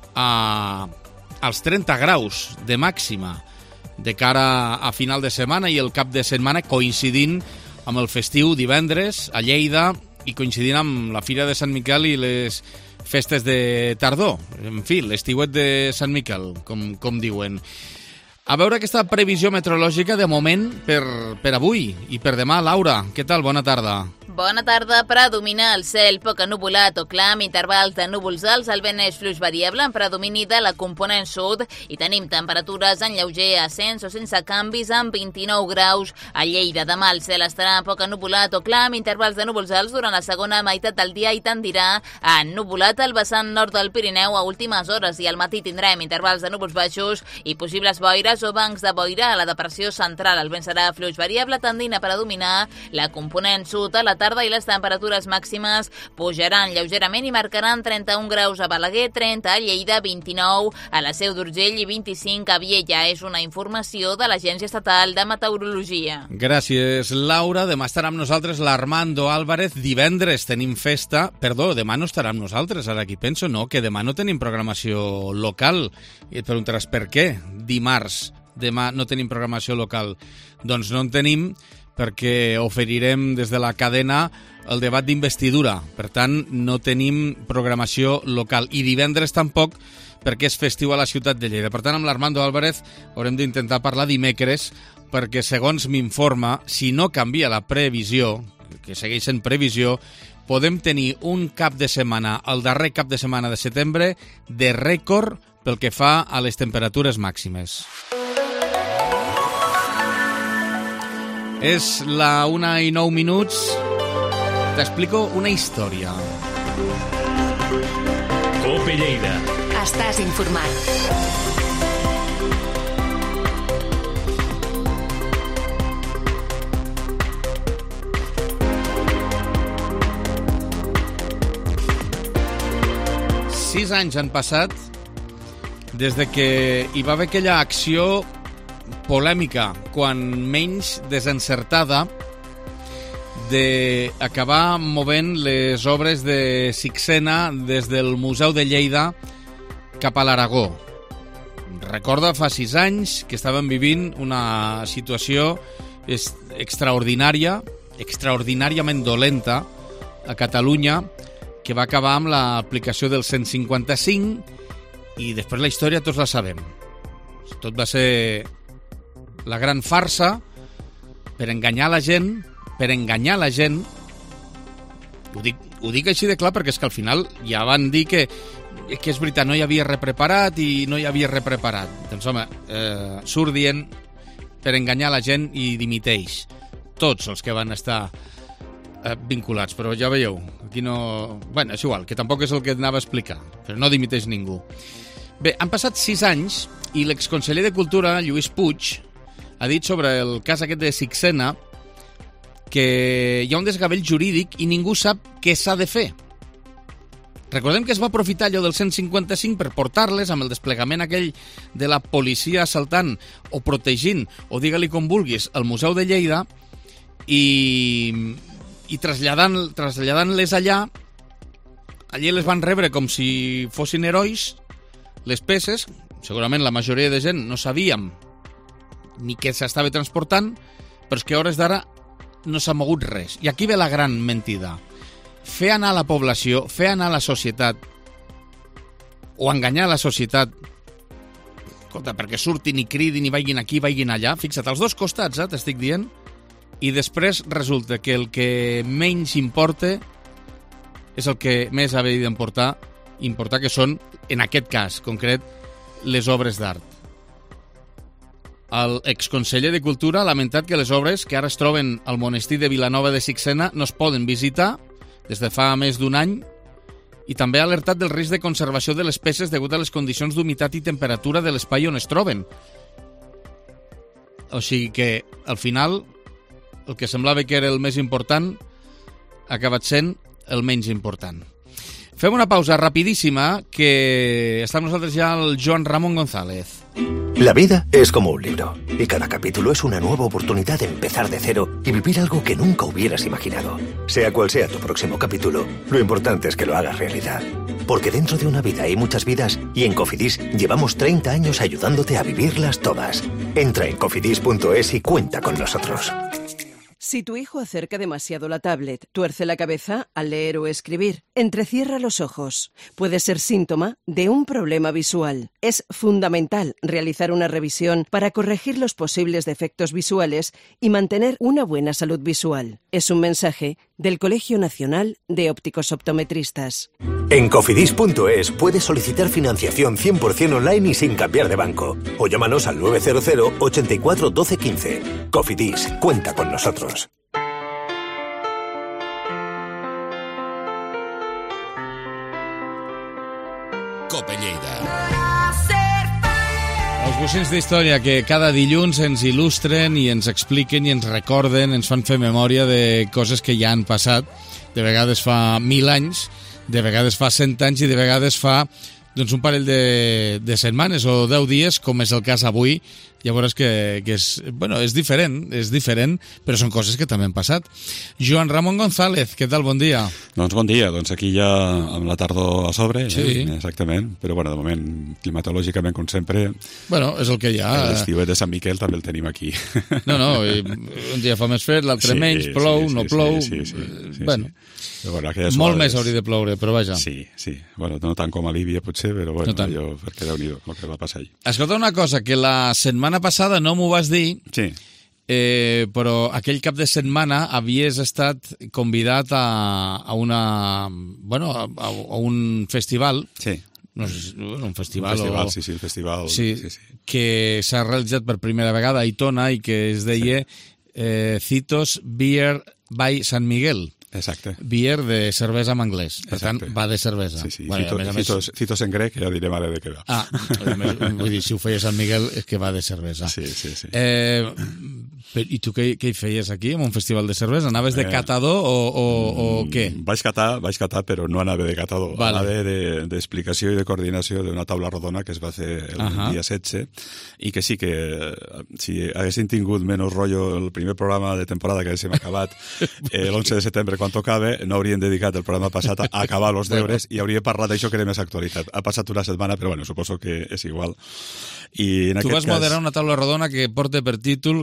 als 30 graus de màxima de cara a final de setmana i el cap de setmana, coincidint amb el festiu divendres a Lleida i coincidint amb la Fira de Sant Miquel i les festes de tardor. En fi, l'estiuet de Sant Miquel, com diuen. A veure aquesta previsió meteorològica de moment per avui i per demà. Laura, què tal? Bona tarda. Bona tarda. Predomina el cel poc ennuvolat o clar, amb intervals de núvols alts. El vent és fluix variable en predomini de la component sud i tenim temperatures en lleuger ascens o sense canvis amb 29 graus a Lleida. Demà el cel estarà poc ennuvolat o clar, amb intervals de núvols alts durant la segona meitat del dia i tendirà a ennuvolat al vessant nord del Pirineu a últimes hores, i al matí tindrem intervals de núvols baixos i possibles boires o bancs de boira a la depressió central. El vent serà fluix variable, tendint a predominar la component sud a la tarda, i les temperatures màximes pujaran lleugerament i marcaran 31 graus a Balaguer, 30 a Lleida, 29 a la Seu d'Urgell i 25 a Viella. És una informació de l'Agència Estatal de Meteorologia. Gràcies, Laura. Demà estarà amb nosaltres l'Armando Álvarez. Divendres tenim festa. Perdó, demà no estarà amb nosaltres. Ara aquí penso, no, que demà no tenim programació local. I et preguntaràs per què. Dimarts, demà no tenim programació local. Doncs no en tenim perquè oferirem des de la cadena el debat d'investidura. Per tant, no tenim programació local. I divendres tampoc, perquè és festiu a la ciutat de Lleida. Per tant, amb l'Armando Álvarez haurem d'intentar parlar dimecres, perquè, segons m'informa, si no canvia la previsió, que segueix en previsió, podem tenir un cap de setmana, el darrer cap de setmana de setembre, de rècord pel que fa a les temperatures màximes. És la 1:09. T'explico una història. Cope Lleida. Estàs informat. Sis anys han passat des de que hi va haver aquella acció polèmica, quan menys desencertada, d'acabar movent les obres de Sixena des del Museu de Lleida cap a l'Aragó. Recorda, fa 6 anys que estàvem vivint una situació extraordinàriament dolenta a Catalunya, que va acabar amb l'aplicació del 155, i després la història tots la sabem. Tot va ser la gran farsa per enganyar la gent, Ho dic així de clar perquè és que al final ja van dir que és veritat, no hi havia repreparat i no hi havia repreparat. Doncs home, surt dient per enganyar la gent i dimiteix tots els que van estar vinculats, però ja veieu, aquí no... Bueno, és igual, que tampoc és el que anava a explicar, però no dimiteix ningú. Bé, han passat 6 anys i l'exconseller de Cultura, Lluís Puig, ha dit sobre el cas aquest de Sixena que hi ha un desgavell jurídic i ningú sap què s'ha de fer. Recordem que es va aprofitar allò del 155 per portar-les amb el desplegament aquell de la policia assaltant o protegint, o digue-li com vulguis, al Museu de Lleida i traslladant-les allà. Allí les van rebre com si fossin herois, les peces. Segurament la majoria de gent no sabíem ni què s'estava transportant, però és que a hores d'ara no s'ha mogut res. I aquí ve la gran mentida. Fer anar la població, fer anar la societat, o enganyar la societat, escolta, perquè surtin i cridin i vagin aquí, vagin allà, fixa't, als dos costats, t'estic dient, i després resulta que el que menys importa és el que més ha d'importar, que són, en aquest cas concret, les obres d'art. El exconseller de Cultura ha lamentat que les obres que ara es troben al monestir de Vilanova de Sixena no es poden visitar des de fa més d'un any, i també ha alertat del risc de conservació de les peces degut a les condicions d'humitat i temperatura de l'espai on es troben. O sigui que, al final, el que semblava que era el més important ha acabat sent el menys important. Fem una pausa rapidísima, que està amb nosaltres ja el Joan Ramon González. La vida es como un libro, y cada capítulo es una nueva oportunidad de empezar de cero y vivir algo que nunca hubieras imaginado. Sea cual sea tu próximo capítulo, lo importante es que lo hagas realidad. Porque dentro de una vida hay muchas vidas, y en Cofidis llevamos 30 años ayudándote a vivirlas todas. Entra en cofidis.es y cuenta con nosotros. Si tu hijo acerca demasiado la tablet, tuerce la cabeza al leer o escribir, entrecierra los ojos, puede ser síntoma de un problema visual. Es fundamental realizar una revisión para corregir los posibles defectos visuales y mantener una buena salud visual. Es un mensaje del Colegio Nacional de Ópticos Optometristas. En cofidis.es puedes solicitar financiación 100% online y sin cambiar de banco. O llámanos al 900 84 12 15. Cofidis, cuenta con nosotros. Cope Lleida. Els bocins d'història que cada dilluns ens il·lustren i ens expliquen i ens recorden, ens fan fer memòria de coses que ja han passat, de vegades fa 1000 anys, de vegades fa 100 anys i de vegades fa doncs, un parell de setmanes o 10 dies, com és el cas avui. Ja veuràs que és diferent, però són coses que també han passat. Joan Ramon González, què tal? Bon dia. Doncs bon dia, aquí ja amb la tardor a sobre, sí. Exactament, però bueno, de moment, climatològicament, com sempre... Bueno, és el que hi ha. L'estiuet de Sant Miquel també el tenim aquí. No, un dia fa més fred, l'altre menys, plou, no plou... Sí. Bueno, bueno, molt més hauria de ploure, però vaja. Sí. Bueno, no tant com a Líbia, potser, però bueno, no perquè Déu-n'hi-do el que va passar allà. Escolta una cosa, que la setmana passada no m'ho vas dir, sí. Però aquell cap de setmana havies estat convidat a un festival. Sí. No sé, un festival. Sí, el festival. Sí, que s'ha realitzat per primera vegada a Aitona i que es deia Citos Beer by San Miguel. Exacte. Beer de cervesa en anglès. Per tant, va de cervesa. Sí. Bueno, citos en grec, ja diré mare de què va. Vull dir, si ho feia Sant Miguel és que va de cervesa. Sí. I tu què hi feies aquí, en un festival de cervesa? Anaves de catador o què? Vaig catar, però no anava de catador. Anava d'explicació i de coordinació d'una taula rodona que es va fer el dia 16 i que sí que si haguessin tingut menys rotllo el primer programa de temporada que haguéssim acabat l'11 de setembre quan tocava, no haurien dedicat el programa passat a acabar els deures i hauria parlat d'això que era més actualitat. Ha passat una setmana, però bueno, suposo que és igual. I en tu vas moderar una taula rodona que va portar per títol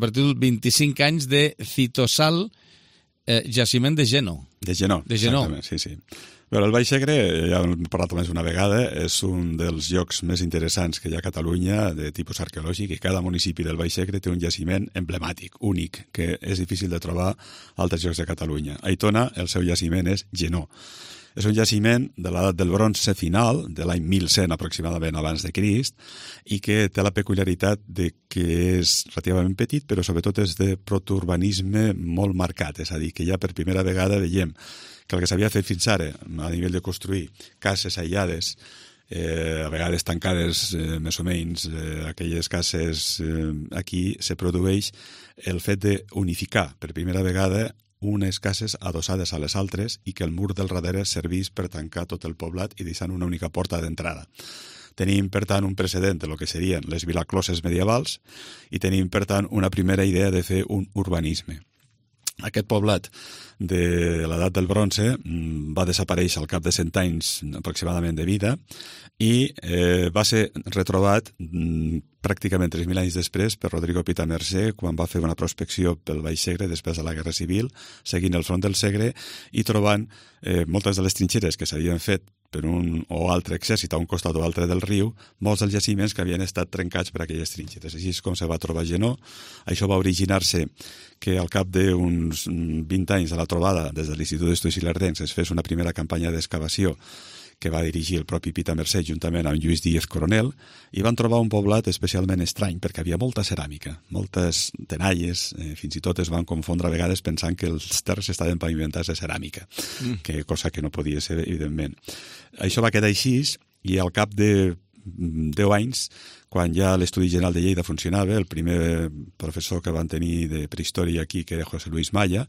25 anys de Citosal, jaciment de Geno. De Geno, exactament, sí. Però el Baix Segre, ja hem parlat més una vegada, és un dels llocs més interessants que hi ha a Catalunya de tipus arqueològic i cada municipi del Baix Segre té un jaciment emblemàtic, únic, que és difícil de trobar a altres llocs de Catalunya. A Aitona, el seu jaciment és Genó. És un jaciment de l'edat del bronze final, de l'any 1100 aproximadament abans de Crist, i que té la peculiaritat de que és relativament petit, però sobretot és de protourbanisme molt marcat, és a dir, que ja per primera vegada veiem que el que s'havia fet fins ara, a nivell de construir cases aïllades, a vegades tancades més o menys, aquelles cases aquí se produeix el fet d'unificar per primera vegada unes cases adossades a les altres i que el mur del darrere servís per tancar tot el poblat i deixant una única porta d'entrada. Tenim, per tant, un precedent de lo que serien les vilacloses medievals i tenim, per tant, una primera idea de fer un urbanisme. Aquest poblat de l'edat del bronze va desaparèixer al cap de 100 anys aproximadament de vida i va ser retrobat pràcticament 3.000 anys després per Rodrigo Pitamercé quan va fer una prospecció pel Baix Segre després de la Guerra Civil, seguint el front del Segre i trobant moltes de les trinxeres que s'havien fet per un o altre exèrcit a un costat o altre del riu, molts dels jaciments que havien estat trencats per aquelles trinxeres. Així és com se va trobar Genó. Això va originar-se que al cap d'uns 20 anys de la trobada des de l'Institut d'Estudis Ilerdencs es fes una primera campanya d'excavació que va dirigir el propi Pitamercé juntament amb Lluís Díez Coronel, i van trobar un poblat especialment estrany, perquè havia molta ceràmica, moltes tenalles, fins i tot es van confondre a vegades pensant que els terres estaven pavimentats de ceràmica, cosa que no podia ser, evidentment. Això va quedar així, i al cap de 10 anys, quan ja l'Estudi General de Lleida funcionava, el primer professor que van tenir de prehistòria aquí, que era José Luis Malla,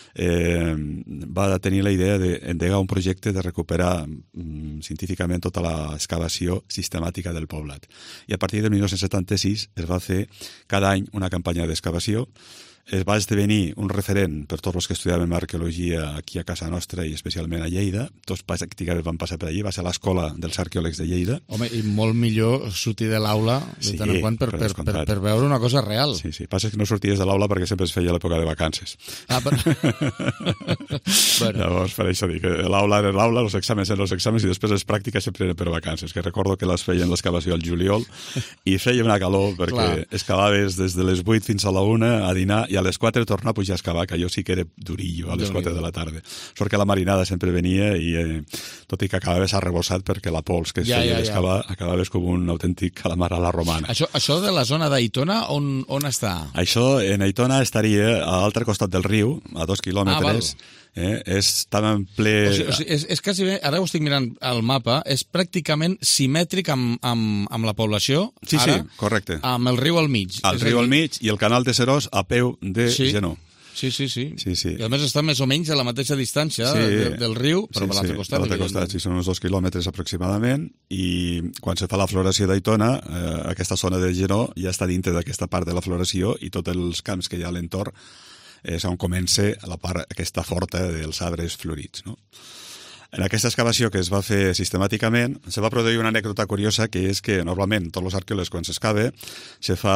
va tenir la idea d'endegar un projecte de recuperar científicament tota l'excavació sistemàtica del poblat. I a partir de 1976 es va fer cada any una campanya d'excavació. Es va esdevenir un referent per tots els que estudiàvem arqueologia aquí a casa nostra i especialment a Lleida. Tots pràcticament van passar per allí. Va ser l'escola dels arqueòlegs de Lleida. Home, i molt millor sortir de l'aula de tant en quant per veure una cosa real. Sí. Passa que no sorties de l'aula perquè sempre es feia l'època de vacances. Bueno. Llavors, per això dic que l'aula era l'aula, els exàmens eren els exàmens i després les pràctiques sempre eren per vacances, que recordo que les feien l'excavació al juliol i feia una calor perquè excavaves des de les 8 fins a la 1 a dinar i a les 4 tornar a pujar a excavar, que allò sí que era durillo a les 4 de la tarda. Sort que la marinada sempre venia i tot i que acabaves arrebossat perquè la pols que es feia d'excavar acabaves com un autèntic calamar a la romana. Això de la zona d'Aitona, on està? Això en Aitona estaria a l'altre costat del riu, a 2 quilòmetres. Estava en ple... O sigui, és quasi bé, ara ho estic mirant al mapa, és pràcticament simètric amb la població, sí, correcte. Amb el riu al mig. El riu al mig i el canal de Serós a peu de Genó. Sí. I a més està més o menys a la mateixa distància del riu, però a l'altre costat. A l'altre costat, són uns 2 quilòmetres aproximadament, i quan se fa la floració d'Aitona, aquesta zona de Genó ja està dintre d'aquesta part de la floració i tots els camps que hi ha a l'entorn és on comença la part aquesta forta dels arbres florits, no? En aquesta excavació que es va fer sistemàticament se va produir una anècdota curiosa, que és que normalment tots els arqueòlegs quan s'excava se fa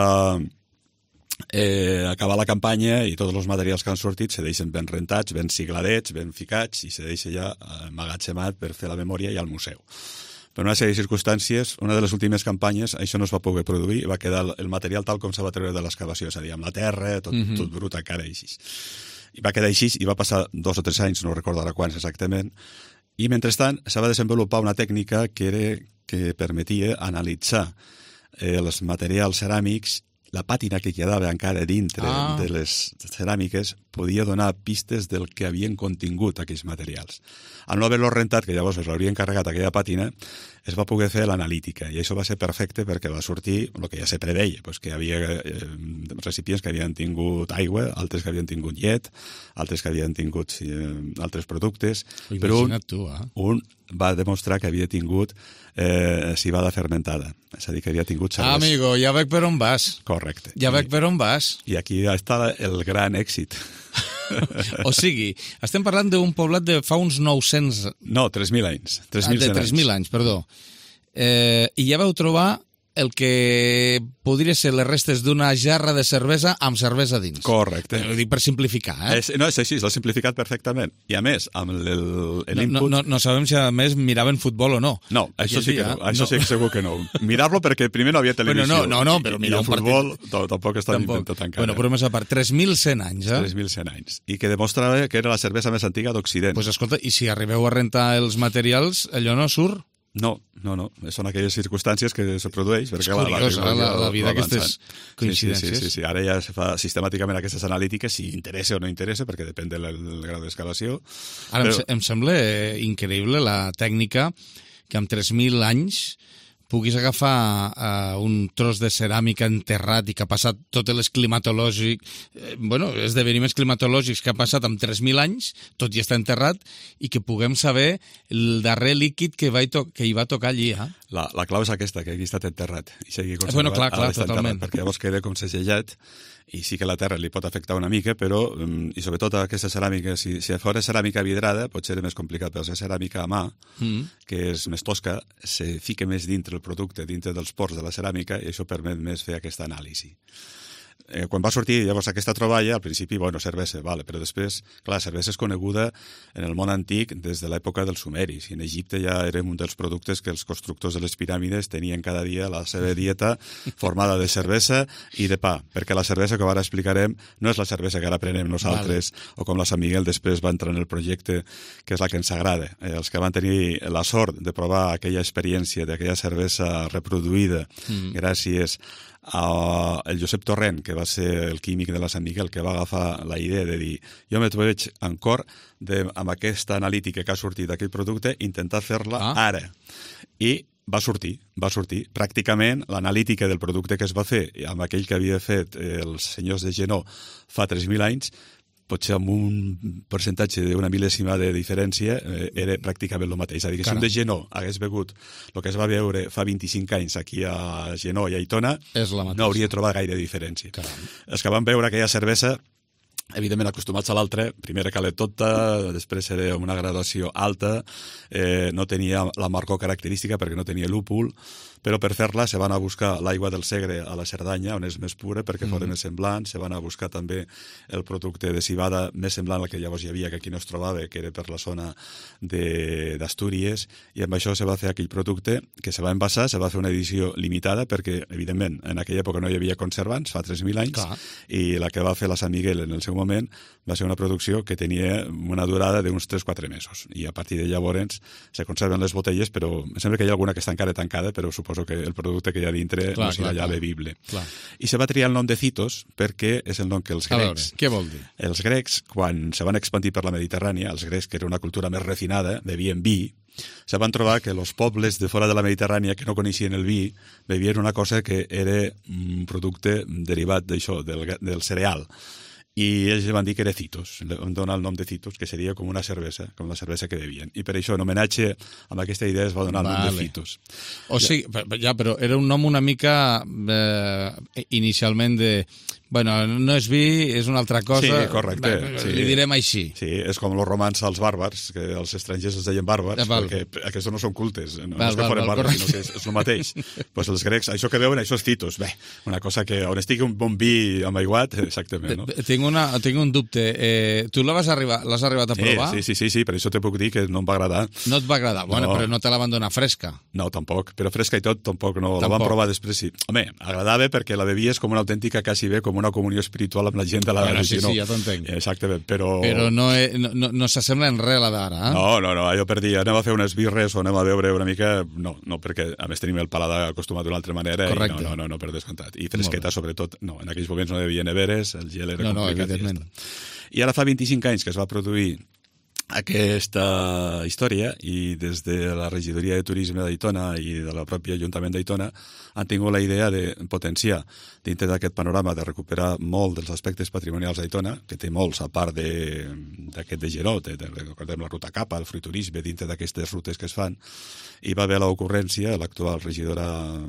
acabar la campanya i tots els materials que han sortit se deixen ben rentats, ben cigladets, ben ficats i se deixa ja emmagatzemat per fer la memòria i al museu. Per una sèrie de circumstàncies, una de les últimes campanyes, això no es va poder produir, va quedar el material tal com se va treure de l'excavació, és a dir, amb la terra, tot brut encara així. I va quedar així i va passar 2 o 3 anys, no recordo ara quants exactament, i mentrestant se va desenvolupar una tècnica que permetia analitzar els materials ceràmics la pàtina que quedava encara dintre de les ceràmiques podia donar pistes del que havien contingut aquells materials. Al no haver-lo rentat, que llavors es l'haurien carregat aquella pàtina, es va poder fer l'analítica, i això va ser perfecte perquè va sortir el que ja se preveia, que hi havia recipients que havien tingut aigua, altres que havien tingut llet, altres que havien tingut altres productes, però un va demostrar que havia tingut civada fermentada, és a dir, que havia tingut cervesa. Amigo, ja veig per on vas. Correcte. Ja veig per on vas. I aquí està el gran èxit. O sigui, estem parlant d'un poblat de fa uns 900... No, 3.000 anys. 3.000 anys, perdó. I ja vau trobar el que podria ser les restes d'una jarra de cervesa amb cervesa dins. Correcte. Ho dic per simplificar, No, és així, l'ha simplificat perfectament. I a més, amb l'input... No sabem si a més miraven futbol o no. No, això sí que no. Això sí que segur que no. Mirar-lo perquè primer no havia televisió. No, però mirar un futbol tampoc està inventat encara. Bueno, però més a part, 3.100 anys, 3.100 anys. I que demostrava que era la cervesa més antiga d'Occident. Pues escolta, i si arribeu a rentar els materials, allò no surt? No. Són aquelles circumstàncies que se produeix. És curiós, la vida d'aquestes coincidències. Sí. Ara ja se fa sistemàticament aquestes analítiques, si interessa o no interessa, perquè depèn del grau d'escalació. Ara em sembla increïble la tècnica que amb 3.000 anys puguis agafar un tros de ceràmica enterrat i que ha passat tots els esdeveniments climatològics que ha passat amb 3.000 anys, tot i està enterrat, i que puguem saber el darrer líquid que hi va tocar allí. La clau és aquesta, que hagi estat enterrat. I sigui conservat, clar, totalment. Perquè llavors queda com segellat, i sí que la terra li pot afectar una mica, però, i sobretot aquesta ceràmica, si fos ceràmica vidrada, potser era més complicat, però si és ceràmica a mà, que és més tosca, se fica més dintre el producte, dintre dels pors de la ceràmica, i això permet més fer aquesta anàlisi. Quan va sortir llavors aquesta troballa, al principi, cervesa, però després, clar, cervesa és coneguda en el món antic des de l'època dels sumeris, i en Egipte ja era un dels productes que els constructors de les piràmides tenien cada dia la seva dieta formada de cervesa i de pa, perquè la cervesa, que ara explicarem, no és la cervesa que ara prenem nosaltres, o com la Sant Miguel després va entrar en el projecte, que és la que ens agrada. Els que van tenir la sort de provar aquella experiència d'aquella cervesa reproduïda gràcies el Josep Torrent, que va ser el químic de la Sant Miguel, que va agafar la idea de dir, jo me veig en cor amb aquesta analítica que ha sortit d'aquell producte, intentar fer-la ara. I va sortir. Pràcticament l'analítica del producte que es va fer amb aquell que havia fet els senyors de Genó fa 3.000 anys, potser amb un percentatge d'una mil·lèsima de diferència, era pràcticament el mateix. És a dir, que si un de Genó hagués begut el que es va veure fa 25 anys aquí a Genó i a Aitona, no hauria trobat gaire diferència. Els que van veure aquella cervesa, evidentment acostumats a l'altre, primer era caletota, després era una graduació alta, no tenia l'amargor característica perquè no tenia lúpul, però per fer-la se van a buscar l'aigua del Segre a la Cerdanya, on és més pura, perquè fos més semblant, se van a buscar també el producte de civada més semblant al que llavors hi havia, que aquí no es trobava, que era per la zona d'Astúries, i amb això se va fer aquell producte que se va envasar, se va fer una edició limitada, perquè, evidentment, en aquella època no hi havia conservants, fa 3.000 anys, i la que va fer la Sant Miguel en el seu moment va ser una producció que tenia una durada d'uns 3-4 mesos, i a partir de llavors se conserven les botelles, però em sembla que hi ha alguna que està encara tancada, però suposo que el producte que hi ha dintre no serà ja bevible. I se va triar el nom de Citos perquè és el nom que els grecs... Què vol dir? Els grecs, quan se van expandir per la Mediterrània, els grecs, que era una cultura més refinada, bevien vi, se van trobar que els pobles de fora de la Mediterrània que no coneixien el vi, bevien una cosa que era un producte derivat d'això, del cereal. I ells van dir que era Citos, van donar el nom de Citos, que seria com una cervesa, com la cervesa que bevien. I per això, en homenatge amb aquesta idea, es va donar el nom de Citos. O sigui, però era un nom una mica inicialment de... Bueno, no és vi, és una altra cosa. Sí, correcte. Li direm així. Sí, és com els romans als bàrbars, que els estrangers els deien bàrbars, perquè aquests no són cultes, no és que foren bàrbars, sinó que és el mateix. Doncs els grecs, això que veuen, això és Citos. Bé, una cosa que on estigui un bon vi amaiguat, exactament, no? Tinc un dubte. Tu l'has arribat a provar? Sí, per això te puc dir que no em va agradar. No et va agradar? Bueno, però no te la van donar fresca. No, tampoc, però fresca i tot tampoc no. La van provar després, sí. Home, agradava perquè la bevies com una autèntica, quasi bé com una comunió espiritual amb la gent de la sí, Genó. Sí, ja t'entenc. Exactament, però... Però no s'assembla en res la d'ara, eh? No, allò per dir, anem a fer unes birres o anem a veure una mica... No, perquè a més tenim el paladar acostumat d'una altra manera. Correcte. I no, per descomptat. I fresqueta, sobretot, no, en aquells moments no hi havia neveres, el gel era complicat. Evidentment. I ara fa 25 anys que es va produir aquesta història i des de la regidoria de turisme d'Aitona i de la pròpia Ajuntament d'Aitona han tingut la idea de potenciar dintre d'aquest panorama, de recuperar molt dels aspectes patrimonials d'Aitona, que té molts, a part d'aquest de Gerot, recordem la ruta Capa, el fruiturisme, dintre d'aquestes rutes que es fan, i va haver l'ocurrència, l'actual regidora,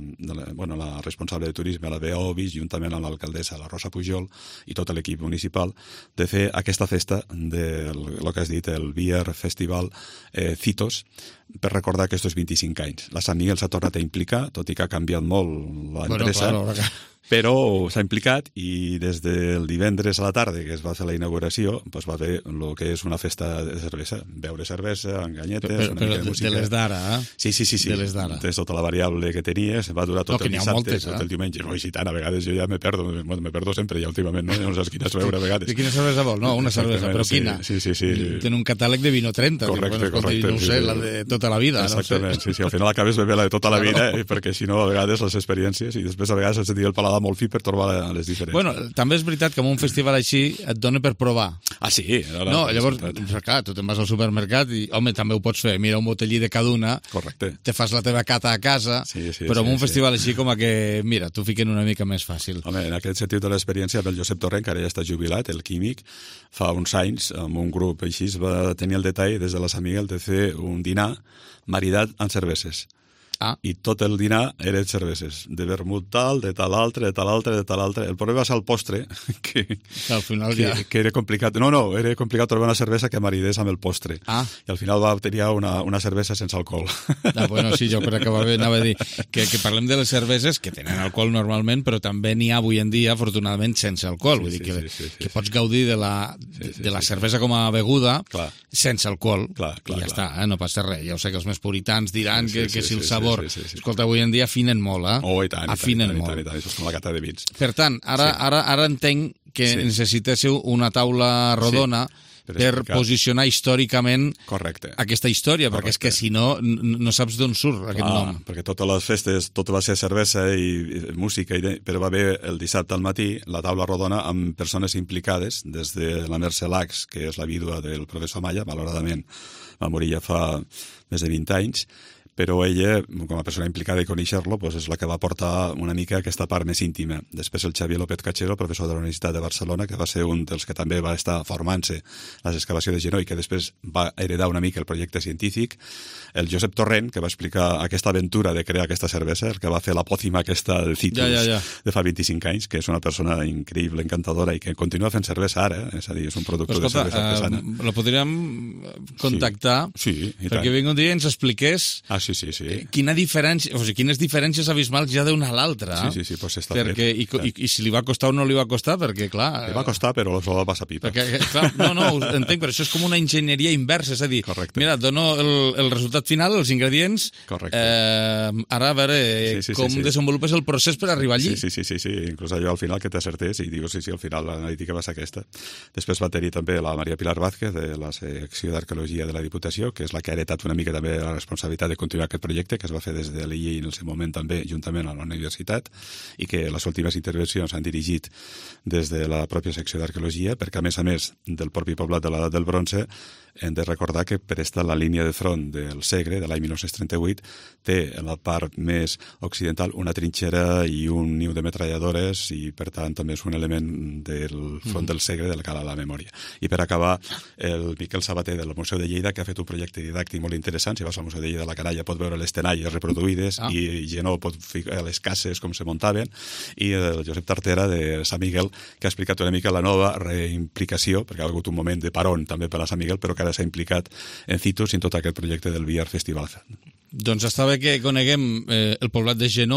la responsable de turisme, la Bea Ovis, juntament amb l'alcaldessa, la Rosa Pujol, i tot l'equip municipal, de fer aquesta festa del que has dit, el Beer Festival Citos, per recordar aquests 25 anys. La Sant Miguel s'ha tornat a implicar, tot i que ha canviat molt l'empresa, però s'ha implicat i des del divendres a la tarda que es va fer la inauguració va haver el que és una festa de cervesa, beure cervesa, amb ganyetes, una mica de música. De les d'ara, eh? Sí. De les d'ara. Tens tota la variable que tenies, va durar tot el dissabte, tot el diumenge. No, i tant, a vegades jo ja me perdo sempre ja últimament, no? No saps quines beure a vegades. I quina cervesa vol? No, una cervesa, però quina? Sí. Ten un catàleg de vino 30. Correcte. No sé, la de tota la vida. Exactament, sí. Al final acabes bevent la de tota la vida, perquè si no, a vegades les experiències, i després a vegades has de tenir el paladar molt fi per trobar les diferències. Bueno, també és veritat que en un festival així et dona per provar. Ah, sí? No, llavors, clar, tu te'n vas al supermercat i, home, també ho pots fer. Mira un botellí de cada una, te fas la teva cata a casa, però en un festival així com que, mira, t'ho fiquen una mica més fàcil. Home, en aquest sentit de l'experiència amb el Josep Torrent, que ara ja està jubilat, el químic, fa uns anys, amb un grup així, va tenir el detall des de la Sant Miguel de fer un dinar maridat amb cerveses. I tot el dinar eren cerveses, de vermut tal, de tal altre, de tal altre, de tal altre. El problema és el postre, que al final que era complicat. No, era complicat trobar una cervesa que maridés amb el postre. I al final va tenir una cervesa sense alcohol. Bueno, sí, jo crec que va bé, anava a dir que parlem de les cerveses que tenen alcohol normalment, però també n'hi ha avui en dia, afortunadament, sense alcohol. Vull dir que pots gaudir de la cervesa com a beguda sense alcohol. I ja està, no passa res. Ja ho sé que els més puritans diran que si el sabor... Escolta, avui en dia afinen molt, eh? Oh, i tant, afinen molt. Això és com la cata de vins. Per tant, ara entenc que necessitéssiu una taula rodona per posicionar històricament aquesta història, perquè és que si no saps d'on surt aquest nom. Perquè totes les festes, tot va ser cervesa i música, però va haver el dissabte al matí la taula rodona amb persones implicades, des de la Mercè Lax, que és la vídua del professor Malla, malauradament va morir ja fa més de 20 anys, però ella, com a persona implicada i conèixer-lo, és la que va portar una mica aquesta part més íntima. Després el Xavier López Cachero, professor de la Universitat de Barcelona, que va ser un dels que també va estar formant-se les excavacions de Genó i que després va heredar una mica el projecte científic. El Josep Torrent, que va explicar aquesta aventura de crear aquesta cervesa, el que va fer la pòcima aquesta de Citrus de fa 25 anys, que és una persona increïble, encantadora i que continua fent cervesa ara, és a dir, és un productor de cervesa artesana. La podríem contactar perquè vinc un dia i ens expliqués sí. Quines diferències abismals hi ha d'una a l'altra. Sí, pues està fet. I si li va costar o no li va costar, perquè clar... Li va costar, però això va passar pipa. No, ho entenc, però això és com una enginyeria inversa, és a dir, mira, dono el resultat final, els ingredients, ara a veure com desenvolupes el procés per arribar allí. Sí, inclús allò al final que t'acertés i dius, al final l'analítica va ser aquesta. Després va tenir també la Maria Pilar Vázquez, de la secció d'Arqueologia de la Diputació, que és la que ha heretat una mica també la responsabilitat de continuar aquest projecte, que es va fer des de l'IE i en el seu moment també juntament a la universitat, i que les últimes intervencions han dirigit des de la pròpia secció d'Arqueologia, perquè a més del propi poblat de l'edat del bronze hem de recordar que per estar la línia de front del Segre, de l'any 1938, té en la part més occidental una trinxera i un niu de metralladores i, per tant, també és un element del front del Segre del que cal a la memòria. I per acabar, el Miquel Sabater del Museu de Lleida, que ha fet un projecte didàctic molt interessant. Si vas al Museu de Lleida de la Canalla pot veure les tenalles reproduïdes i Genó pot ficar les cases com se muntaven, i el Josep Tartera de Sant Miguel, que ha explicat una mica la nova reimplicació, perquè ha hagut un moment de paron també per a Sant Miguel, però que ara s'ha implicat en Citus i en tot aquest projecte del Beer Festival. Doncs està bé que coneguem el poblat de Genó,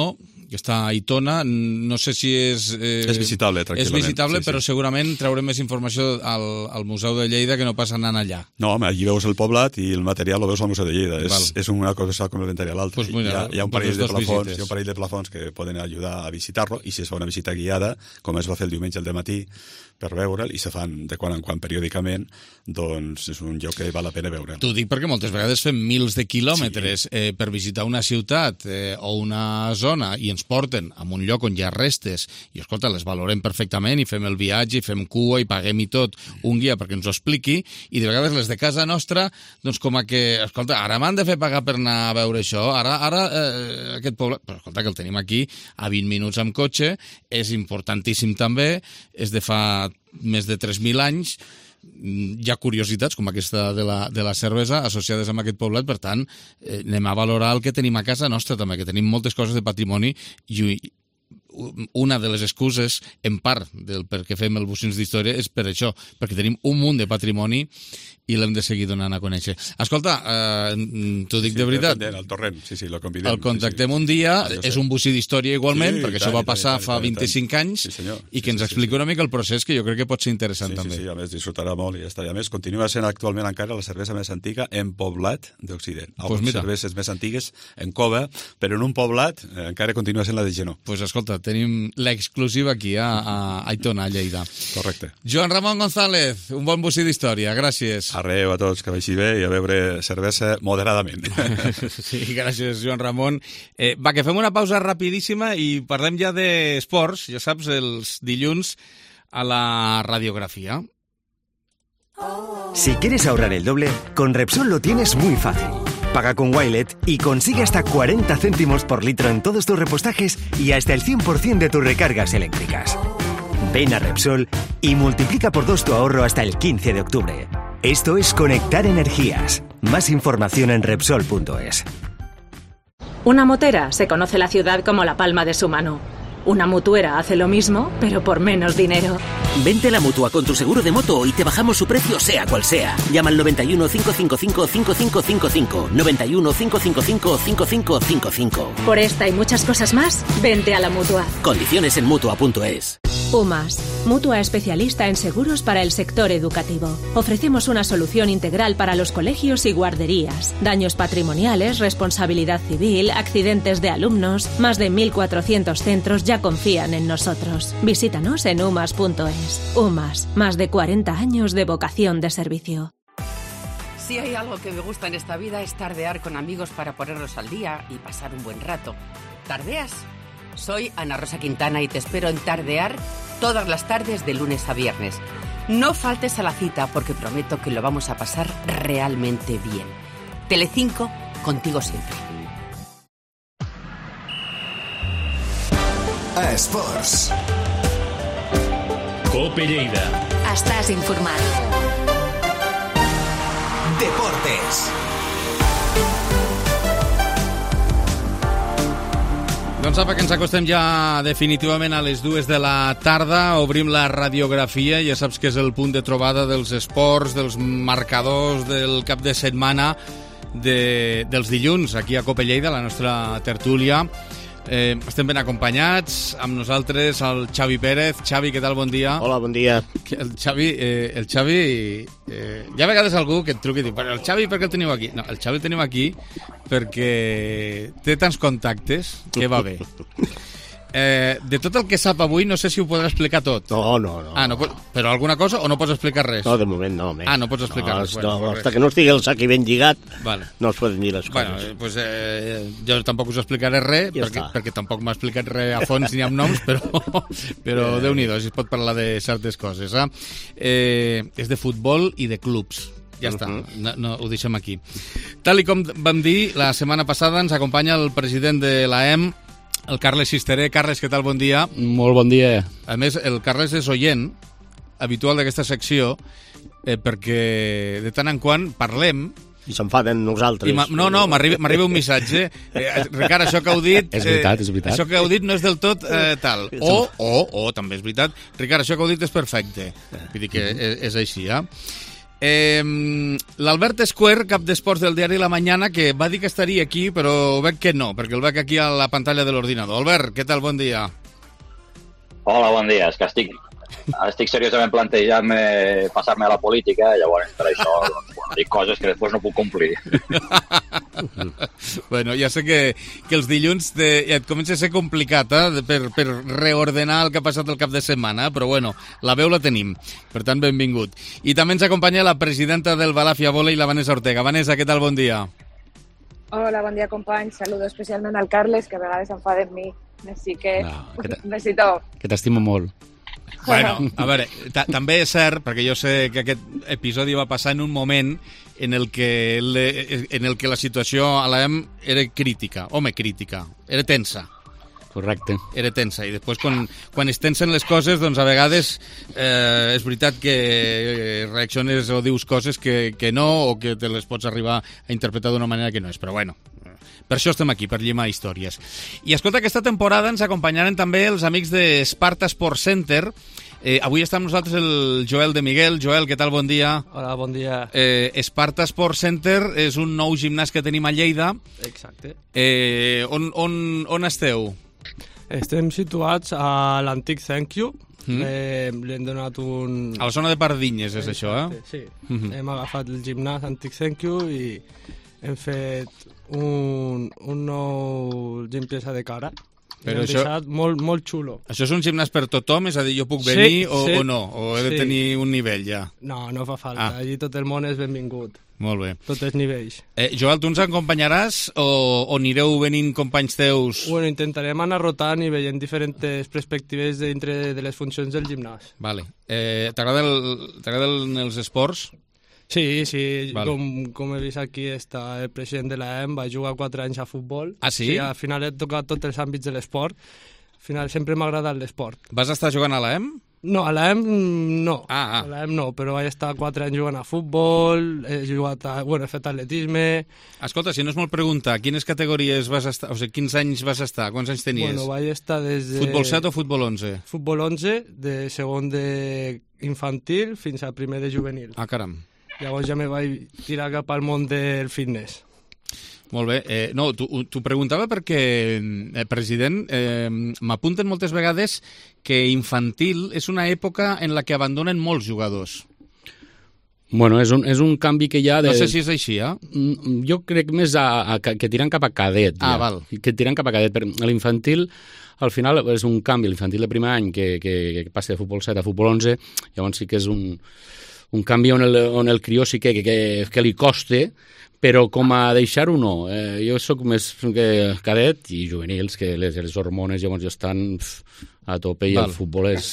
està a Aitona, no sé si és... És visitable, tranquil·lament. És visitable, però segurament traurem més informació al Museu de Lleida que no passa anant allà. No, home, allí veus el poblat i el material lo veus al Museu de Lleida. És una cosa complementària a l'altra. Pues mira, hi ha un parell de plafons que poden ajudar a visitar-lo, i si es fa una visita guiada, com es va fer el diumenge al dematí, per veure'l, i se fan de quan en quan periòdicament, doncs és un lloc que val la pena veure'l. T'ho dic perquè moltes vegades fem mils de quilòmetres per visitar una ciutat o una zona i ens porten a un lloc on hi ha restes i, escolta, les valorem perfectament i fem el viatge i fem cua i paguem i tot un guia perquè ens ho expliqui, i de vegades les de casa nostra, doncs com a que, escolta, ara m'han de fer pagar per anar a veure això, ara aquest poble... Però escolta, que el tenim aquí a 20 minuts amb cotxe, és importantíssim també, és de fa més de 3.000 anys, hi ha curiositats com aquesta de la cervesa associades amb aquest poblat, per tant, anem a valorar el que tenim a casa nostra també, que tenim moltes coses de patrimoni, i una de les excuses, en part, del per què fem el Bocins d'Història, és per això, perquè tenim un munt de patrimoni i l'hem de seguir donant a conèixer. Escolta, t'ho dic de veritat. El Torrent, lo convidem. El contactem un dia, és un bocí d'història igualment, perquè això va passar fa 25 anys, i que ens expliqui una mica el procés, que jo crec que pot ser interessant també. Sí, a més, disfrutarà molt i ja està. I a més, continua sent actualment encara la cervesa més antiga en poblat d'Occident. Algunes cerveses més antigues en cova, però en un poblat encara continua sent la de Genó. Pues escolta, tenim l'exclusiva aquí a Aitona, a Lleida. Correcte. Joan Ramon González, un bon bocí d'història, gràcies. Arreu a tots, que vagi bé i a beure cervesa moderadament. Sí, gràcies, Joan Ramon. Va, que fem una pausa rapidíssima i parlem ja d'esports, ja saps, els dilluns a la radiografía. Si quieres ahorrar el doble, con Repsol lo tienes muy fácil. Paga con Wilet y consigue hasta 40 céntimos por litro en todos tus repostajes y hasta el 100% de tus recargas eléctricas. Ven a Repsol y multiplica por 2 tu ahorro hasta el 15 de octubre. Esto es conectar energías. Más información en Repsol.es. Una motera se conoce la ciudad como la palma de su mano. Una mutuera hace lo mismo, pero por menos dinero. Vente a la Mutua con tu seguro de moto y te bajamos su precio sea cual sea. Llama al 91 555 5555. 91 555 5555. Por esta y muchas cosas más, vente a la Mutua. Condiciones en Mutua.es. UMAS, Mutua especialista en seguros para el sector educativo. Ofrecemos una solución integral para los colegios y guarderías. Daños patrimoniales, responsabilidad civil, accidentes de alumnos. Más de 1.400 centros ya confían en nosotros. Visítanos en umas.es. UMAS, más de 40 años de vocación de servicio. Si hay algo que me gusta en esta vida es tardear con amigos para ponerlos al día y pasar un buen rato. ¿Tardeas? Soy Ana Rosa Quintana y te espero en Tardear todas las tardes de lunes a viernes. No faltes a la cita porque prometo que lo vamos a pasar realmente bien. Telecinco, contigo siempre. Esports. Cope Lleida. Estàs informat. Deportes. Doncs apa, que ens acostem ja definitivament a les 2 de la tarda, obrim la radiografia, ja saps que és el punt de trobada dels esports, dels marcadors del cap de setmana dels dilluns, aquí a Cope Lleida, la nostra tertúlia. Estem ben acompanyats, amb nosaltres el Xavi Pérez. Xavi, què tal? Bon dia. Hola, bon dia. El Xavi hi ha a vegades algú que et truca i diu, però el Xavi per què el teniu aquí? No, el Xavi el tenim aquí perquè té tants contactes que va bé. De tot el que sap avui, no sé si ho podrà explicar tot. No. Però alguna cosa o no pots explicar res? No, de moment no. No pots explicar res. Hasta que no estigui el sac ben lligat, no es poden dir les coses. Pues, jo tampoc us explicaré res, perquè tampoc m'ha explicat res a fons ni amb noms, però Déu-n'hi-do, si es pot parlar de certes coses. És de futbol i de clubs. Ja està, no, ho deixem aquí. Tal i com vam dir, la setmana passada ens acompanya el president de l'AEM, el Carles Sisteré. Carles, què tal? Bon dia. Molt bon dia. A més, el Carles és oient habitual d'aquesta secció perquè de tant en quant parlem i s'enfaden nosaltres. M'arriba un missatge. Ricard, això que heu dit... És veritat. Això que heu dit no és del tot tal. O, també és veritat, Ricard, això que heu dit és perfecte. Vull dir que és així, L'Albert Esquer, cap d'esports del diari La Mañana, que va dir que estaria aquí, però veig que no, perquè el veig aquí a la pantalla de l'ordinador. Albert, què tal? Bon dia. Hola, bon dia. És que estic seriosament plantejant-me passar-me a la política, i llavors per això dic coses que després no puc complir. Bueno, ja sé que els dilluns et comença a ser complicat per reordenar el que ha passat el cap de setmana, però bueno, la veu la tenim, per tant, benvingut. I també ens acompanya la presidenta del Balàfia Volei, la Vanessa Ortega. Vanessa, què tal? Bon dia. Hola, bon dia, companys. Saludo especialment al Carles, que a vegades s'enfada amb mi. Així que necessito... Que t'estimo molt. Bueno, a veure, també és cert, perquè jo sé que aquest episodi va passar en un moment en el que la situació a l'EM era crítica, era tensa. Correcte. Era tensa, i després quan es tensen les coses, doncs a vegades és veritat que reacciones o dius coses que no, o que te les pots arribar a interpretar d'una manera que no és, però bueno, per això estem aquí, per llimar històries. I escolta, aquesta temporada ens acompanyaran també els amics de Sparta Sports Center. Avui està amb nosaltres el Joel de Miguel. Joel, què tal? Bon dia. Hola, bon dia. Sparta Sports Center és un nou gimnàs que tenim a Lleida. Exacte. On esteu? Estem situats a l'antic Thank You. Li hem donat un... A la zona de Pardinyes és això, eh? Sí. Hem agafat el gimnàs antic Thank You i hem fet un nou gimpiesa de cara. Però això... deixat molt xulo. Això és un gimnàs per tothom? És a dir, jo puc venir o no? O he de tenir un nivell ja? No fa falta. Allí tot el món és benvingut. Molt bé. Tots els nivells. Joel, tu ens acompanyaràs o anireu venint companys teus? Bueno, intentarem anar rotant i veient diferents perspectives dintre de les funcions del gimnàs. Vale. T'agraden els esports? Sí, vale. Com he vist aquí està el president de l'EM, va jugar 4 anys a futbol. Ah, sí? Al final he tocat tots els àmbits de l'esport. Al final sempre m'ha agradat l'esport. Vas estar jugant a l'EM? No, a l'EM no. A l'EM no, però vaig estar 4 anys jugant a futbol, he fet atletisme... Escolta, si no és molt preguntar, quines categories vas estar? O sigui, quins anys vas estar? Quants anys tenies? Bueno, vaig estar des de... Futbol 7 o futbol 11? Futbol 11, de segon d'infantil fins a primer de juvenil. Ah, caram. Llavors ja me vaig tirar cap al món del fitness. Molt bé. No, t'ho preguntava perquè, president, m'apunten moltes vegades que infantil és una època en la que abandonen molts jugadors. Bueno, és un canvi que hi ha... No sé si és així, Jo crec més que tiren cap a cadet. Val. Que tiren cap a cadet. L'infantil, al final, és un canvi. L'infantil de primer any que passa de futbol 7 a futbol 11, llavors sí que és un canvi on el crió sí que li costa, però com a deixar-ho no. Jo sóc més cadet i juvenils, que les hormones llavors ja estan a tope i el futbol és...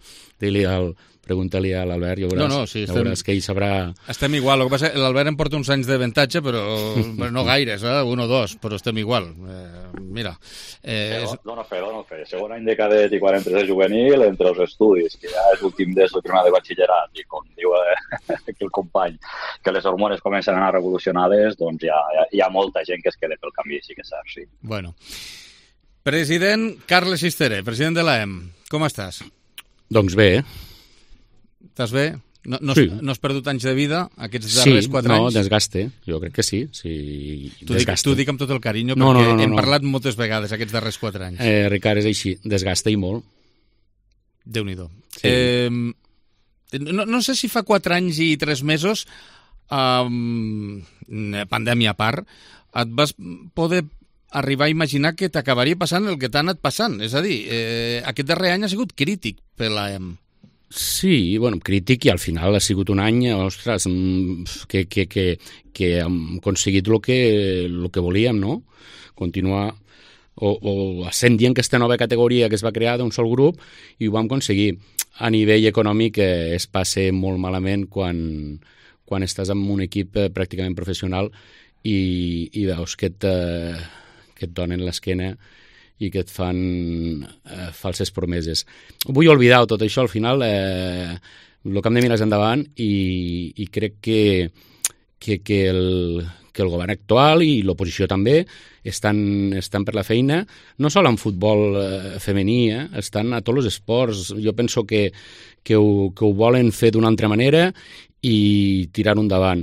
Pregunta-li a l'Albert, ja veuràs que ell sabrà... Estem igual, el que passa l'Albert em porta uns anys d'avantatge, però no gaires, 1 o 2, però estem igual. Mira... Dóna fe. Segon any de cadet i quan entres a juvenil, entre els estudis, que ja és l'últim d'ESO, tornada de batxillerat, i com diu aquí el company, que les hormones comencen a anar revolucionades, doncs hi ha molta gent que es queda pel camí, sí que saps, sí. Bueno. President Carles Sisteré, president de l'EM, com estàs? Doncs bé, Estàs bé? No has perdut anys de vida aquests darrers 4 anys? No, desgaste. Jo crec que sí. T'ho dic amb tot el carinyo, perquè hem parlat moltes vegades aquests darrers 4 anys. Ricard, és així. Desgasta i molt. Déu-n'hi-do. Sí. No sé si fa 4 anys i 3 mesos, pandèmia a part, et vas poder arribar a imaginar que t'acabaria passant el que t'ha anat passant. És a dir, aquest darrer any ha sigut crític per l'EM. Sí, crític, i al final ha sigut un any, ostres, que hem aconseguit el que volíem, no? Continuar o ascendint aquesta nova categoria que es va crear d'un sol grup, i ho vam aconseguir. A nivell econòmic es passa molt malament quan estàs en un equip pràcticament professional i veus que et donen l'esquena i que et fan falses promeses. Vull oblidar tot això, al final el que hem de mirar és endavant, i crec que el govern actual i l'oposició també estan per la feina, no sol en futbol femení, estan a tots els esports. Jo penso que ho volen fer d'una altra manera i tirar endavant.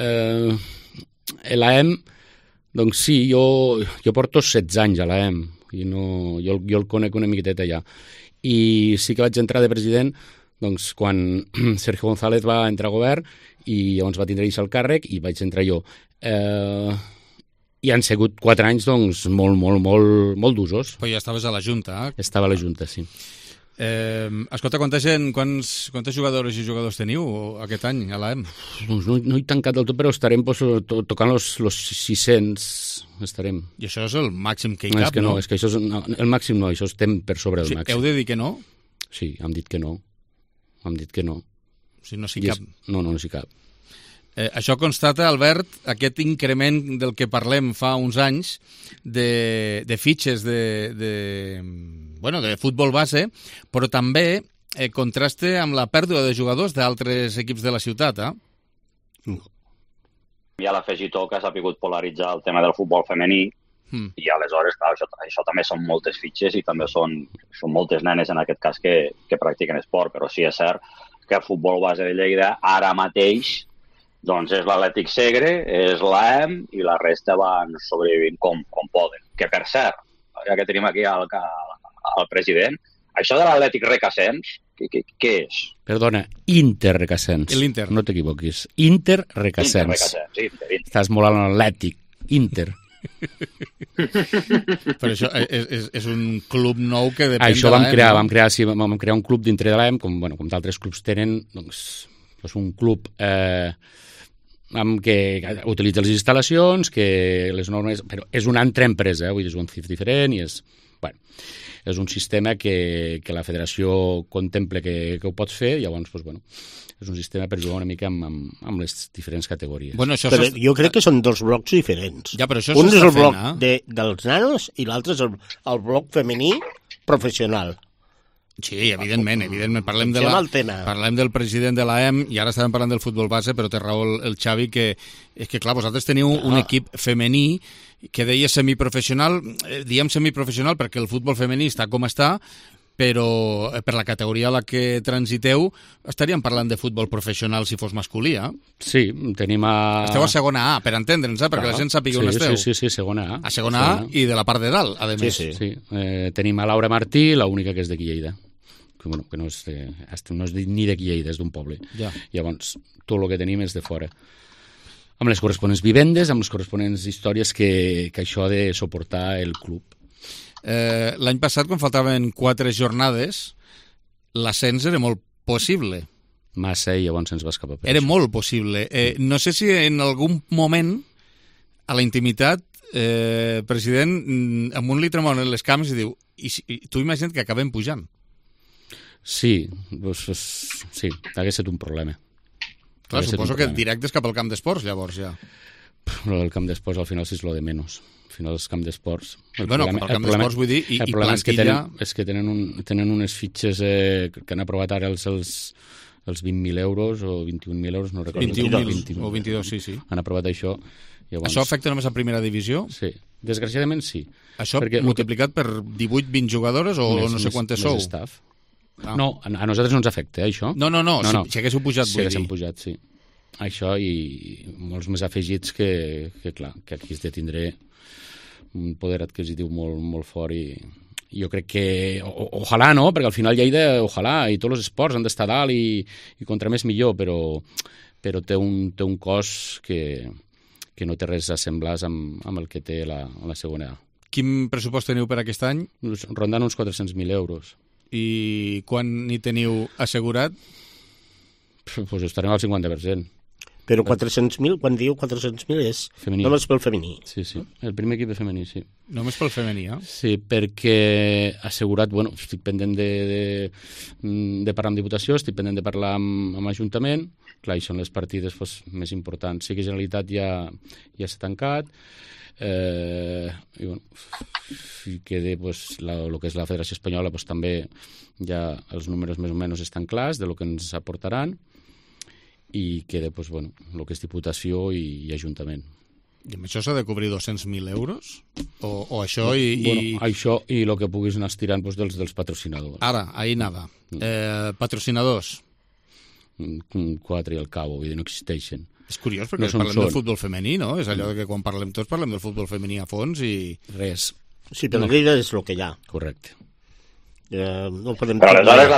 L'AEM, doncs sí, jo porto 16 anys a l'AEM, i no, jo el conec una miqueteta ja. I sí que vaig entrar de president doncs, quan Sergio González va entrar a govern i llavors va tindre el càrrec i vaig entrar jo. I han sigut 4 anys doncs, molt d'usos. Però ja estaves a la Junta. Estava a la Junta, sí. Escolta, quantes jugadores i jugadors teniu aquest any a l'AEM? Doncs no he tancat del tot, però estarem tocant los 600. Estarem. I això és el màxim que hi cap, no? És que això és, el màxim no, això estem per sobre del màxim. Heu de dir que no? Sí, hem dit que no. Hem dit que no. O sigui, no s'hi cap. No s'hi cap. Això constata, Albert, aquest increment del que parlem fa uns anys de fitxes de futbol base, però també contrasta amb la pèrdua de jugadors d'altres equips de la ciutat, Hi ha l'afegitó que s'ha pogut polaritzar el tema del futbol femení i aleshores, clar, això també són moltes fitxes i també són moltes nenes, en aquest cas, que practiquen esport, però sí és cert que el futbol base de Lleida ara mateix doncs és l'Atlètic Segre, és l'AEM i la resta van sobrevivint com poden. Que, per cert, ja que tenim aquí el president, això de l'Atlètic Requesens, què és? Perdona, Inter Requesens. L'Inter. No t'equivoquis. Inter Requesens. Inter. Estàs molt a l'Atlètic. Inter. Però això és un club nou que depèn això de l'AEM. Vam crear un club dintre de l'AEM, com d'altres clubs tenen, doncs, és un club que utilitza les instal·lacions, que les normes... Però és una altra empresa, vull dir, és un CIF diferent i és un sistema que la federació contempla que ho pots fer, i llavors, és un sistema per jugar una mica amb les diferents categories. Però jo crec que són dos blocs diferents. Ja, però això un és el bloc dels nanos i l'altre és el bloc femení professional. Sí, evidentment. Parlem del president de l'AEM i ara estàvem parlant del futbol base, però té raó el Xavi que és que, clar, vosaltres teniu un equip femení que deia semiprofessional, diem semiprofessional perquè el futbol femení està com està, però per la categoria a la que transiteu estaríem parlant de futbol professional si fos masculí, Sí, tenim Esteu a segona A, per entendre'ns, perquè la gent sàpiga on esteu. Sí, segona A. A segona A i de la part de dalt, a més. Sí. Tenim a Laura Martí, l'única que és d'aquí Lleida. Que no és ni d'aquí Lleida, és d'un poble. Ja. Llavors, tot el que tenim és de fora. Amb les corresponents vivendes, amb les corresponents històries que això ha de suportar el club. L'any passat, quan faltaven 4 jornades, l'ascens era molt possible. Massa, i llavors ens va escapar. Era molt possible. No sé si en algun moment, a la intimitat, president, amb un li tremolen les cames i diu, i tu imagina't que acabem pujant. Sí, sí, hauria estat un problema. Clar, suposo que directes cap al camp d'esports, llavors, ja. El camp d'esports al final sí és lo de menys. Al final els camps d'esports... El camp d'esports vull dir, i plantilla... És que tenen unes fitxes que han aprovat ara els 20.000 euros o 21.000 euros, no recordo. 21.000 o 22, sí. Han aprovat això. Llavors... Això afecta només a primera divisió? Sí, desgraciadament sí. Això multiplicat per 18-20 jugadores o no sé quantes sou? Més staff. No, a nosaltres no ens afecta, això. No. Si haguéssiu pujat, vull dir. Si haguéssim pujat, sí. Això i molts més afegits que clar, que aquí has de tindre un poder adquisitiu molt fort i jo crec que, ojalà, no? Perquè al final Lleida, ojalà, i tots els esports han d'estar dalt i contra més millor, però té un cos que no té res a semblar amb el que té la segona A. Quin pressupost teniu per aquest any? Rondant uns 400.000 euros. I quan n'hi teniu assegurat? Pues estarem al 50%. Però 400.000, quan diu 400.000 és femení. Només pel femení. Sí, el primer equip de femení, sí. Només pel femení, Sí, perquè assegurat, estic pendent de parlar amb Diputació, estic pendent de parlar amb Ajuntament, clar, i són les partides més importants. Sí que Generalitat ja s'ha tancat, i queda el que és la Federació Espanyola, també ja els números més o menys estan clars de lo que ens aportaran i queda el que és Diputació i Ajuntament. I amb això s'ha de cobrir 200.000 euros? O això això i el que puguis anar estirant dels patrocinadors. Ara, ahí nada. Patrocinadors? un 4 i al cabo, vull dir, no existeixen. És curiós perquè parlem del futbol femení, no? És allò que quan parlem tots parlem del futbol femení a fons i... Res. Sí, però Lleida és el que hi ha. Correcte. No podem... Però aleshores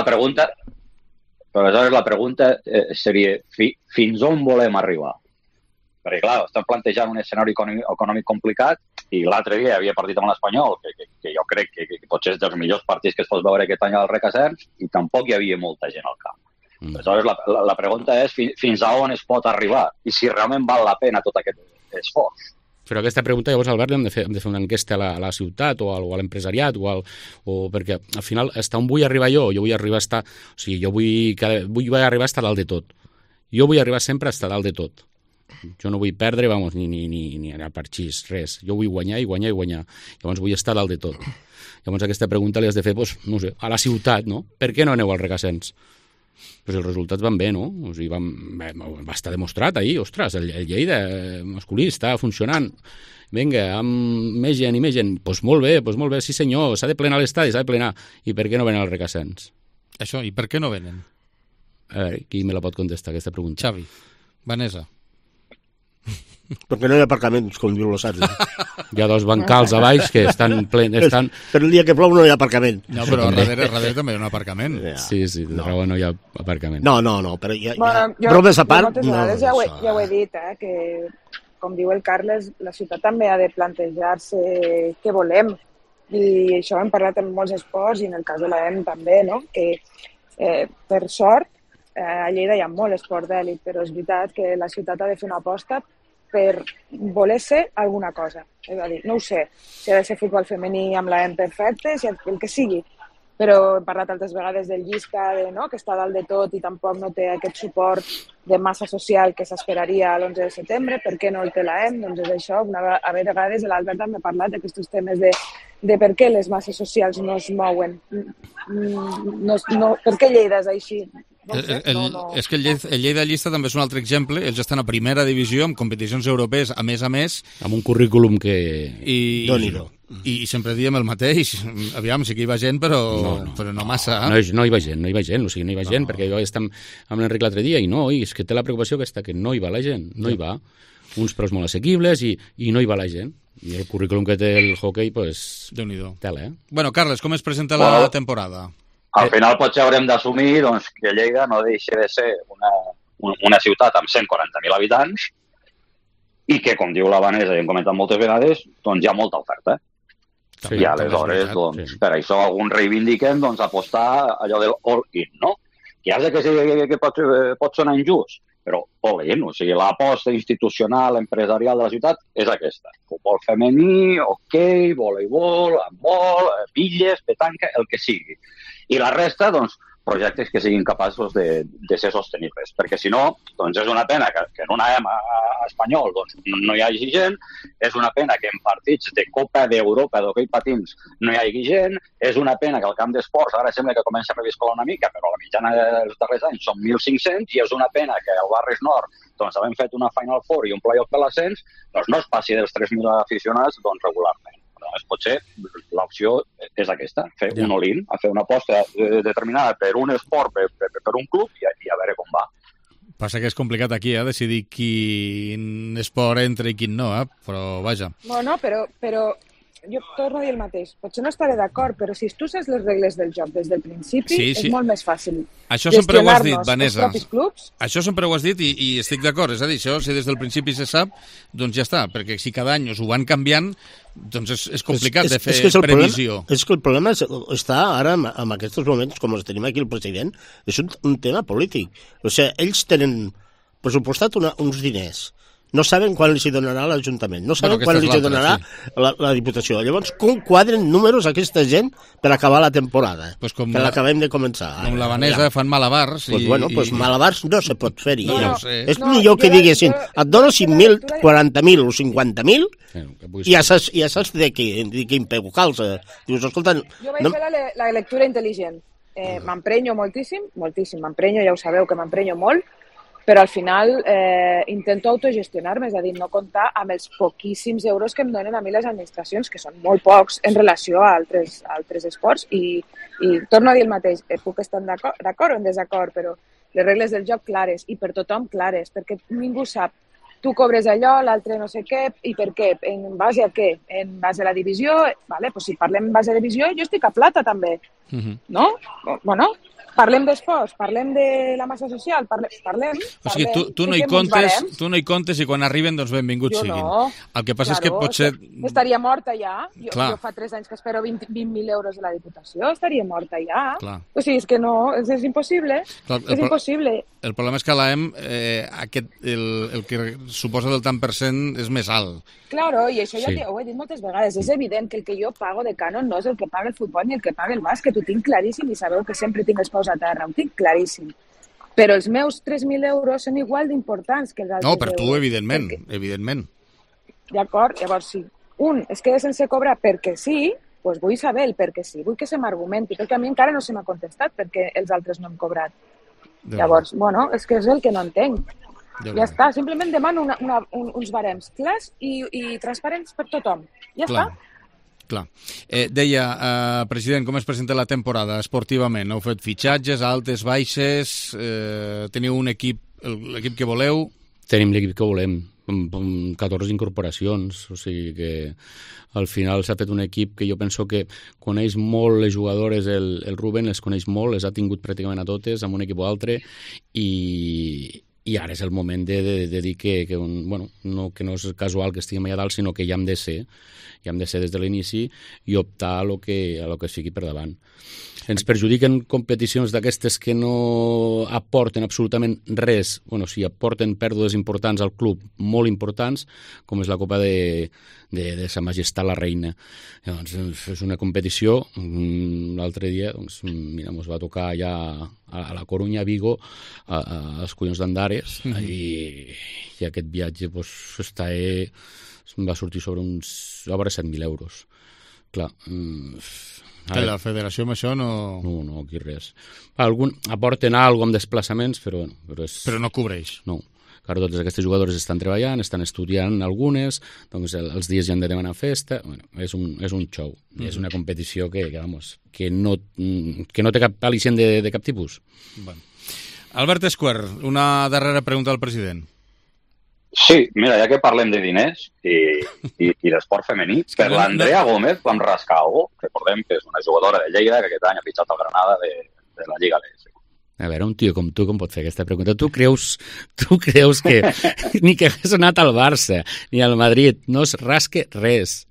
la pregunta seria fins on volem arribar? Perquè, clar, estem plantejant un escenari econòmic complicat i l'altre dia hi havia partit amb l'Espanyol, que jo crec que potser és dels millors partits que es pot veure aquest any al Requesens, i tampoc hi havia molta gent al camp. Aleshores, la pregunta és fins a on es pot arribar i si realment val la pena tot aquest esforç. Però aquesta pregunta, llavors, Albert, hem de fer una enquesta a la ciutat o a l'empresariat, perquè al final, on vull arribar jo vull arribar a estar... O sigui, jo vull arribar a estar dalt de tot. Jo vull arribar sempre a estar dalt de tot. Jo no vull perdre, ni anar per xis, res. Jo vull guanyar i guanyar i guanyar. Llavors vull estar dalt de tot. Llavors aquesta pregunta li has de fer, no sé, a la ciutat, no? Per què no aneu al Requesens? Pues els resultats van bé, no? O sigui, va estar demostrat ahir, ostres, el Lleida masculí està funcionant. Vinga, amb més gent i més gent. Doncs molt bé, sí senyor, s'ha de plenar l'estadi, s'ha de plenar. I per què no venen al Requesens? Això, i per què no venen? A veure, qui me la pot contestar, aquesta pregunta? Xavi, Vanessa. Perquè no hi ha aparcaments, com diu l'Osari. Hi ha dos bancals a baix que estan plens... Però el dia que plou no hi ha aparcament. No, però a darrere també hi ha un aparcament. Sí, de raó no hi ha aparcament. No, però bromes a part... Jo moltes vegades ja ho he dit, que com diu el Carles, la ciutat també ha de plantejar-se què volem. I això hem parlat en molts esports i en el cas de l'EM també, no? Que per sort a Lleida hi ha molt esport d'èlit, però és veritat que la ciutat ha de fer una aposta per voler ser alguna cosa. És a dir, no ho sé, si ha de ser futbol femení amb l'EM perfecte, si el que sigui. Però hem parlat altres vegades del Llisca, que està dalt de tot i tampoc no té aquest suport de massa social que s'esperaria l'11 de setembre. Per què no el té l'EM? Doncs és això. A vegades l'Albert també ha parlat d'aquests temes de per què les masses socials no es mouen. Per què Lleida és així? És que el Lleida Llista també és un altre exemple. Ells estan a primera divisió amb competicions europees a més, amb un currículum que... I sempre diem el mateix. Aviam, sí que hi va gent, però no massa. No hi va gent, o sigui, no hi va gent, perquè jo estem amb l'Enric l'altre dia i és que té la preocupació que no hi va la gent, no hi va. Uns preus molt assequibles i no hi va la gent. I el currículum que té el hoquei, doncs... Déu-n'hi-do. Tela, Bueno, Carles, com es presenta la temporada? Al final potser haurem d'assumir que Lleida no deixa de ser una ciutat amb 140.000 habitants i que, com diu la Vanessa i hem comentat moltes vegades, doncs hi ha molta oferta. I aleshores, per això alguns reivindiquen apostar allò del all-in, no? Que ja sé que pot sonar injust, però all-in, o sigui, l'aposta institucional, empresarial de la ciutat és aquesta. Futbol femení, hoquei, voleibol, handbol, bitlles, petanca, el que sigui. I la resta, projectes que siguin capaços de ser sostenibles. Perquè si no, és una pena que en una EMA espanyol no hi hagi gent, és una pena que en partits de Copa d'Europa d'hoquei patins no hi hagi gent, és una pena que al camp d'esports ara sembla que comença a reviscolar una mica, però la mitjana dels darrers anys són 1.500 i és una pena que al Barris Nord havent fet una Final Four i un playoff per l'ascens, no es passi dels 3.000 aficionats regularment. Potser l'opció és aquesta, fer un all-in, fer una aposta determinada per un esport, per un club i a veure com va. Passa que és complicat aquí, decidir quin esport entra i quin no, però vaja. Bueno, però jo torno a dir el mateix. Potser no estaré d'acord, però si tu saps les regles del joc des del principi, és molt més fàcil. Això sempre ho has dit, Vanessa. Això sempre ho has dit i estic d'acord. És a dir, això, si des del principi se sap, doncs ja està, perquè si cada any ho van canviant, doncs és complicat de fer previsió. És que el problema està ara, en aquests moments, com els tenim aquí el president, és un tema polític. O sigui, ells tenen pressupostat uns diners, no saben quan els hi donarà l'Ajuntament, no saben quan els hi donarà la Diputació. Llavors, com quadren números aquesta gent per acabar la temporada? Que l'acabem de començar. Com la Vanessa fan malabars. Doncs malabars no se pot fer-hi. És millor que diguessin, et dono 5.000, 40.000 o 50.000 i ja saps de quin peu calça. Dius, escolta... Jo vaig fer la lectura intel·ligent. M'emprenyo moltíssim, m'emprenyo, ja ho sabeu que m'emprenyo molt, però al final intento autogestionar-me, és a dir, no comptar amb els poquíssims euros que em donen a mi les administracions, que són molt pocs en relació a altres esports, i torno a dir el mateix, puc estar d'acord o en desacord, però les regles del joc clares i per tothom clares, perquè ningú sap. Tu cobres allò, l'altre no sé què, i per què? En base a què? En base a la divisió? Vale, pues si parlem en base a divisió, jo estic a plata també, no? Bueno, parlem d'esports, parlem de la massa social, parlem. O sigui, tu no hi comptes i quan arriben, doncs benvinguts siguin. No. El que passa és que potser... Estaria morta ja. Jo fa 3 anys que espero 20.000 euros de la Diputació, estaria morta ja. Clar. O sigui, és que no, és impossible. Clar, és impossible. El problema és que a l'AEM el que suposa del tant per cent és més alt. Claro, i això ja ho he dit moltes vegades. És evident que el que jo pago de cànon no és el que paga el futbol ni el que paga el bàsquet. Ho tinc claríssim i sabeu que sempre tinc els peus a terra. Ho tinc claríssim. Però els meus 3.000 euros són igual d'importants que els altres. No, per tu, evidentment. Evidentment. D'acord? Llavors, si un es queda sense cobrar perquè sí, doncs vull saber el perquè sí. Vull que se m'argumenti, perquè a mi encara no se m'ha contestat perquè els altres no han cobrat. Llavors, bueno, és que és el que no entenc. Ja està, simplement demano uns barems clars i transparents per tothom. Ja està. Clar. Deia, president, com es presenta la temporada esportivament? Heu fet fitxatges, altes, baixes, teniu un equip, l'equip que voleu? Tenim l'equip que volem, amb 14 incorporacions, o sigui que al final s'ha fet un equip que jo penso que coneix molt les jugadores, el Rubén les coneix molt, les ha tingut pràcticament a totes, amb un equip o altre, i ara és el moment de dir que no és casual que estiguem allà dalt, sinó que hi hem de ser des de l'inici i optar a lo que sigui per davant. Ens perjudiquen competicions d'aquestes que no aporten absolutament res, sí, aporten pèrdues importants al club, molt importants, com és la Copa de Sa Majestat la Reina. Llavors, és una competició, l'altre dia, mira, ens va tocar allà a la Corunya, a Vigo, als Collons d'Andares, i aquest viatge va sortir sobre uns 7.000 euros. Clar, que la federació amb això no... No, aquí res. Aporten alguna cosa amb desplaçaments, però no cobreix. No. Claro, totes aquestes jugadores estan treballant, estan estudiant algunes, doncs els dies ja han de demanar festa. Bueno, és un show. És una competició que no té cap al·licient de cap tipus. Bueno. Albert Esquer, una darrera pregunta al president. Sí, mira, ja que parlem de diners i d'esport femení, per l'Andrea Gómez vam rascar alguna cosa. Recordem que és una jugadora de Lleida que aquest any ha pitjat el Granada de la Lliga LS. A veure, un tio com tu com pot fer aquesta pregunta? Tu creus que ni que hagués anat al Barça ni al Madrid no es rasque res.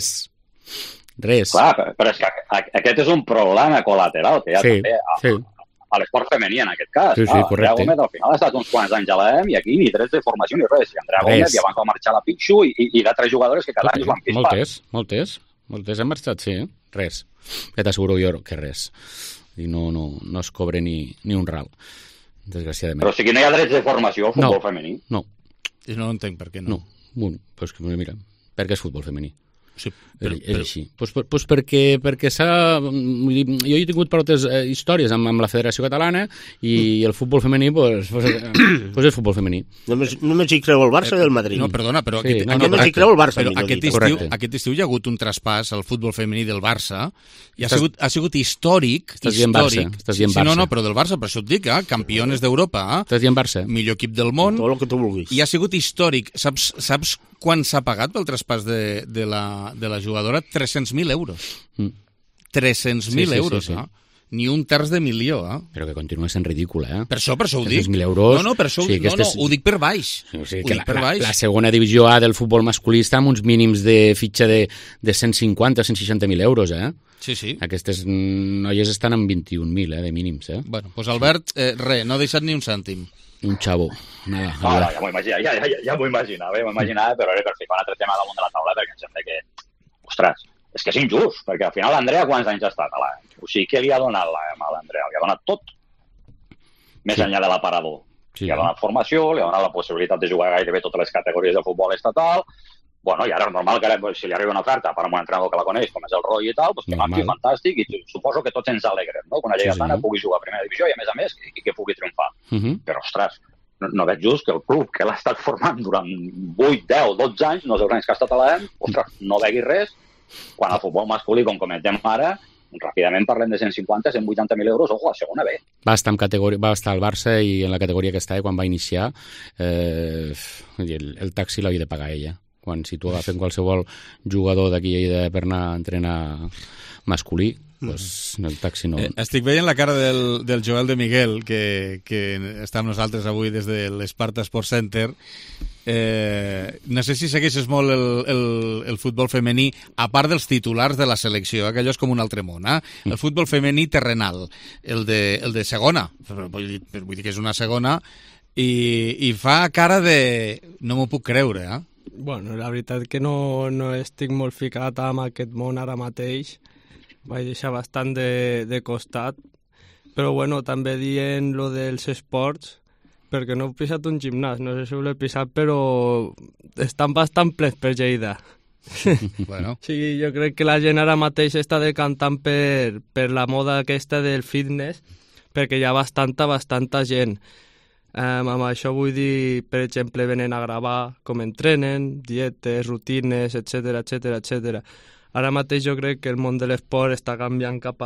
Clar, però és que aquest és un problema col·lateral que ja també a l'esport femení en aquest cas. Sí, correcte. Andrea Gómez al final ha estat uns quants anys a l'EM i aquí ni drets de formació ni res. Andrea Gómez ja van marxar a la Picshu i d'altres jugadores que cada any es van pispar. Moltes han marxat, sí. Res. Ja t'asseguro jo que res. I no es cobre ni un ral, desgraciadament. Però o sigui, no hi ha drets de formació al futbol femení? No. I no entenc per què no. Bueno, pues mira, perquè és futbol femení. Sí, és així. Pues perquè s'ha... Jo he tingut per altres històries amb la Federació Catalana i el futbol femení pues és futbol femení. Només hi creu el Barça i el Madrid. No, perdona, però només hi creu el Barça. Però aquest estiu hi ha hagut un traspàs al futbol femení del Barça i ha sigut històric. Estàs dient Barça. No, però del Barça, per això et dic, campiones d'Europa. Estàs dient Barça. Millor equip del món. Tot el que tu vulguis. I ha sigut històric. Saps quan s'ha pagat pel traspàs de la jugadora? 300.000 euros. 300.000 euros, sí. Ni un terç de milió, Però que continua sent ridícul, Per això ho dic. 300.000 euros... No, per això ho dic per baix. O sigui, que la segona divisió A del futbol masculí està amb uns mínims de fitxa de 150 o 160.000 euros, Sí. Aquestes noies estan amb 21.000, de mínims, Bueno, doncs Albert, no ha deixat ni un cèntim. Un xavo. Ja m'ho imaginava, però era per ficar un altre tema damunt de la taula, perquè em sembla que, ostres, és que és injust, perquè al final l'Andrea quants anys ha estat a l'AEM? O sigui, què li ha donat l'AEM a l'Andrea? Li ha donat tot, més enllà de l'aparador. Li ha donat formació, li ha donat la possibilitat de jugar gairebé totes les categories de futbol estatal. Bueno, i ara és normal que si li arriba una oferta per a un entrenador que la coneix, com és el Roy i tal, doncs que marxi fantàstic, i suposo que tots ens alegrem, no? Que una lleidatana pugui jugar a primera divisió i, a més, que pugui triomfar. Però, ostres, no veig just que el club que l'ha estat formant durant 8, 10, 12 anys, no sé els anys que ha estat a l'EM, ostres, no vegui res, quan el futbol masculí, com comentem ara, ràpidament parlem de 150, 180.000 euros, ojo, a segona B. Va estar al Barça i en la categoria que estava quan va iniciar el taxi l'havia de pagar ella. Si tu agafes qualsevol jugador d'aquí per anar a entrenar masculí, doncs el taxi no... Estic veient la cara del Joel de Miguel, que està amb nosaltres avui des de l'Esparta Sports Center. No sé si segueixes molt el futbol femení, a part dels titulars de la selecció, que allò és com un altre món, el futbol femení terrenal, el de segona, vull dir que és una segona, i fa cara de... no m'ho puc creure, Bueno, la veritat que no estic molt ficat amb aquest món ara mateix, vaig deixar bastant de costat, però bueno, també dient lo dels esports, perquè no he pisat un gimnàs, no sé si ho he pisat, però estan bastant plens per Lleida. Bueno. Sí, jo crec que la gent ara mateix està decantant per la moda aquesta del fitness, perquè hi ha bastanta gent. Amb això vull dir, per exemple, venen a gravar com entrenen, dietes, rutines, etc. Ara mateix jo crec que el món de l'esport està canviant cap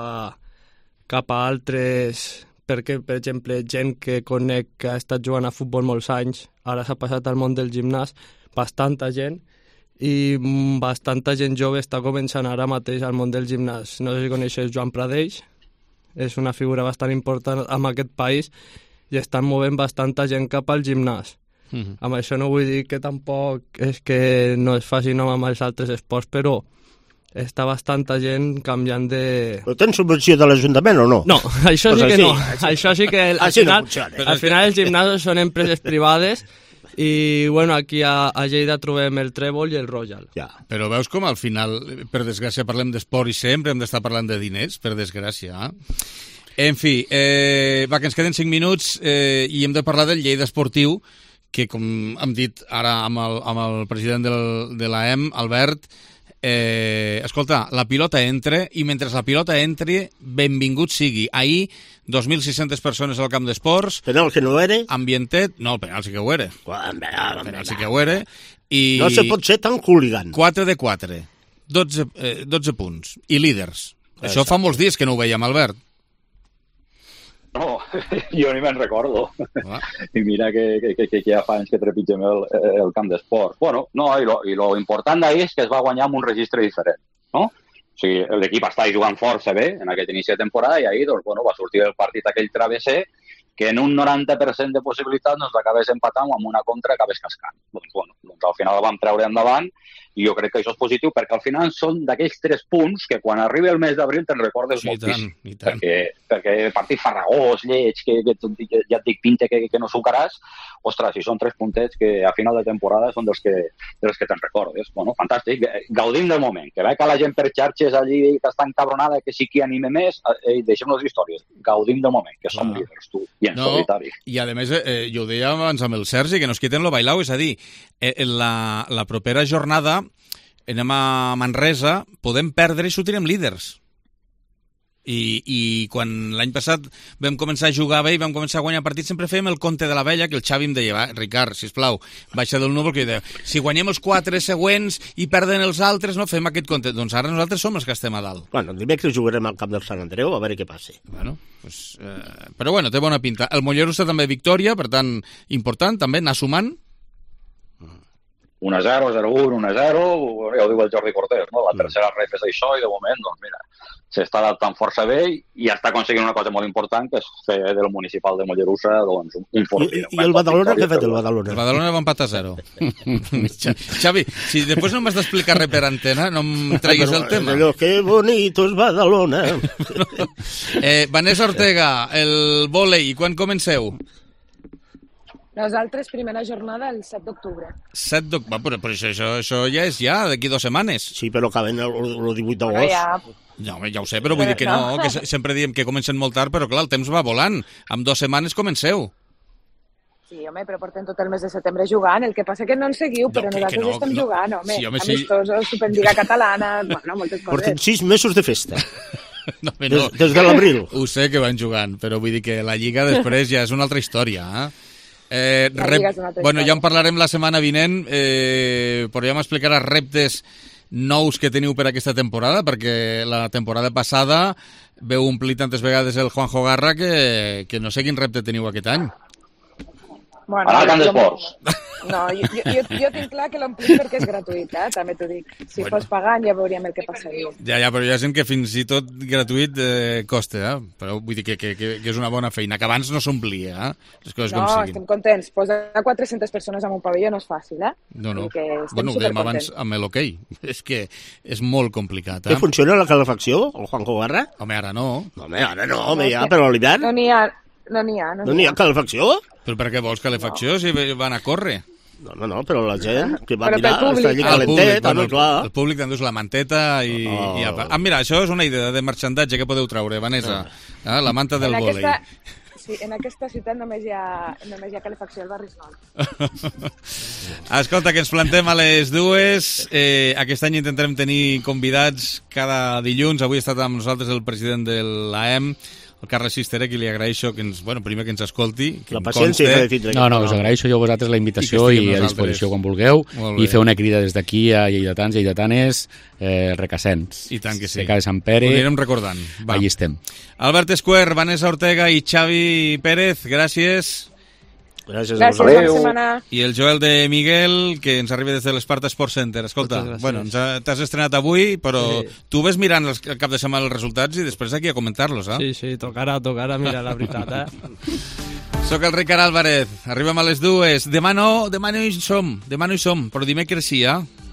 a altres... Perquè, per exemple, gent que conec que ha estat jugant a futbol molts anys, ara s'ha passat al món del gimnàs, bastanta gent, i bastanta gent jove està començant ara mateix al món del gimnàs. No sé si coneixes Joan Pradell, és una figura bastant important en aquest país, i estan movent bastanta gent cap al gimnàs. Amb això no vull dir que tampoc és que no es faci nom amb els altres esports, però està bastanta gent canviant de... Però tens subvenció de l'Ajuntament o no? No, això sí que no. Això sí que al final els gimnasos són empreses privades i bueno, aquí a Lleida trobem el Trèvol i el Royal. Ja. Però veus com al final, per desgràcia, parlem d'esport i sempre hem d'estar parlant de diners, per desgràcia, En fi, va, que ens queden 5 minuts i hem de parlar del Lleida Esportiu, que com hem dit ara amb el president de l'AEM, Albert, escolta, la pilota entra i mentre la pilota entri, benvingut sigui. Ahir, 2.600 persones al camp d'esports. Penal que no era? Ambientet. No, el penal sí que ho era. El penal sí que ho era. I no se pot ser tan hooligan. 4 de 4. 12 punts. I líders. Això fa molts dies que no ho veiem, Albert. No, jo ni me'n recordo. I mira que ja fa anys que trepitgem el camp d'esport. Bueno, no, i lo important d'ahir és que es va guanyar amb un registre diferent, no? O sigui, l'equip estava jugant força bé en aquest inici de temporada i ahir doncs, bueno, va sortir el partit aquell travesser que en un 90% de possibilitats doncs, acabes empatant amb una contra i acabes cascant. Doncs, bueno, al final el vam treure endavant i jo crec que això és positiu perquè al final són d'aquells 3 punts que quan arribi el mes d'abril te'n recordes moltíssim. I tant. Perquè el partit farragós, lleig, que ja et dic pinta que no sucaràs, ostres, si són 3 puntets que a final de temporada són dels que te'n recordes. Bueno, fantàstic. Gaudim del moment. Que veig que la gent per xarxes allí que està encabronada, que sí que anime més, deixem-nos històries. Gaudim del moment, que som líders, tu, i en solitari. I a més, jo ho deia abans amb el Sergi, que nos quiten lo bailau, és a dir, la propera jornada anem a Manresa, podem perdre i sortirem líders. I quan l'any passat vam començar a jugar bé i vam començar a guanyar partits, sempre fèiem el conte de la vella, que el Xavi em deia, Ricard, sisplau, baixa del núvol, que deia, si guanyem els 4 següents i perden els altres, no fem aquest conte. Doncs ara nosaltres som els que estem a dalt. Bueno, el dimecres jugarem al camp del Sant Andreu, a veure què passa. Bueno, pues, però bueno, té bona pinta. El Mollerussa està també victòria, per tant, important, també, anar sumant. 1-0, 0-1, 1-0, ja ho diu el Jordi Cortés, no? La tercera ref és això i de moment, doncs mira, s'està adaptant força bé i està aconseguint una cosa molt important, que és fer del municipal de Mollerussa doncs, un fort. I el Badalona, què ha fet el Badalona? El Badalona va empatar 0. Xavi, si després no m'has d'explicar res per antena, no em treguis el tema. Allò, que bonito és Badalona. Vanessa Ortega, el vòlei, quan comenceu? Nosaltres, primera jornada, el 7 d'octubre. 7 d'octubre? Però això ja és d'aquí 2 setmanes. Sí, però acaben el 18 d'agost. Ja ho sé, però vull dir que no, que sempre diem que comencen molt tard, però clar, el temps va volant. En 2 setmanes comenceu. Sí, home, però portem tot el mes de setembre jugant. El que passa que no el seguiu, però nosaltres estem jugant, home. Amistosos, Superliga Catalana, bueno, moltes coses. Portem 6 mesos de festa. Des de l'abril. Ho sé que van jugant, però vull dir que la Lliga després ja és una altra història, bueno, ja en parlarem la setmana vinent, però ja m'explicaràs reptes nous que teniu per aquesta temporada, perquè la temporada passada veu omplir tantes vegades el Juanjo Garra que no sé quin repte teniu aquest any. Bueno, anar al camp d'esports. No, jo tinc clar que l'omplim perquè és gratuït, també t'ho dic. Si fos pagant ja veuríem el que passaria. Ja, però hi ha gent que fins i tot gratuït costa, Però vull dir que és una bona feina, que abans no s'omplia, les coses com siguin. Estem contents. Posar 400 persones en un pavelló no és fàcil, No. Bueno, ho dèiem abans amb l'hoquei. És que és molt complicat, Que funciona la calefacció, el Juanjo Garra? Home, ara no. Home, ja, però a l'hivern? No n'hi ha calefacció? Però per què vols calefacció si van a córrer? No, però la gent que va Però mirar està allí calentet, clar. El públic t'endús la manteta i... mira, això és una idea de marxandatge que podeu treure, Vanessa. La manta del vòlei. Sí, en aquesta ciutat només hi ha calefacció al barri Nord. Escolta, que ens plantem a les 2. Aquest any intentarem tenir convidats cada dilluns. Avui ha estat amb nosaltres el president de l'AEM, el Carles Sisterec, i li agraeixo que primer que ens escolti. Que la paciència que he de No, us agraeixo jo a vosaltres la invitació i a disposició quan vulgueu, i fer una crida des d'aquí a lleidatans, lleidatanes, recassents. I tant que sí. Seca de Sant Pere. Ho anirem recordant. Allí estem. Albert Escuer, Vanessa Ortega i Xavi Pérez, gràcies. Gràcies, bona setmana. I el Joel de Miguel, que ens arriba des de l'Esparta Sport Center. Escolta, t'has estrenat avui, però tu ves mirant el cap de setmana els resultats i després aquí a comentar-los, Sí, tocarà, mira, la veritat, Soc el Ricard Álvarez, arribem a les 2. Demà no hi som, però dimecres sí,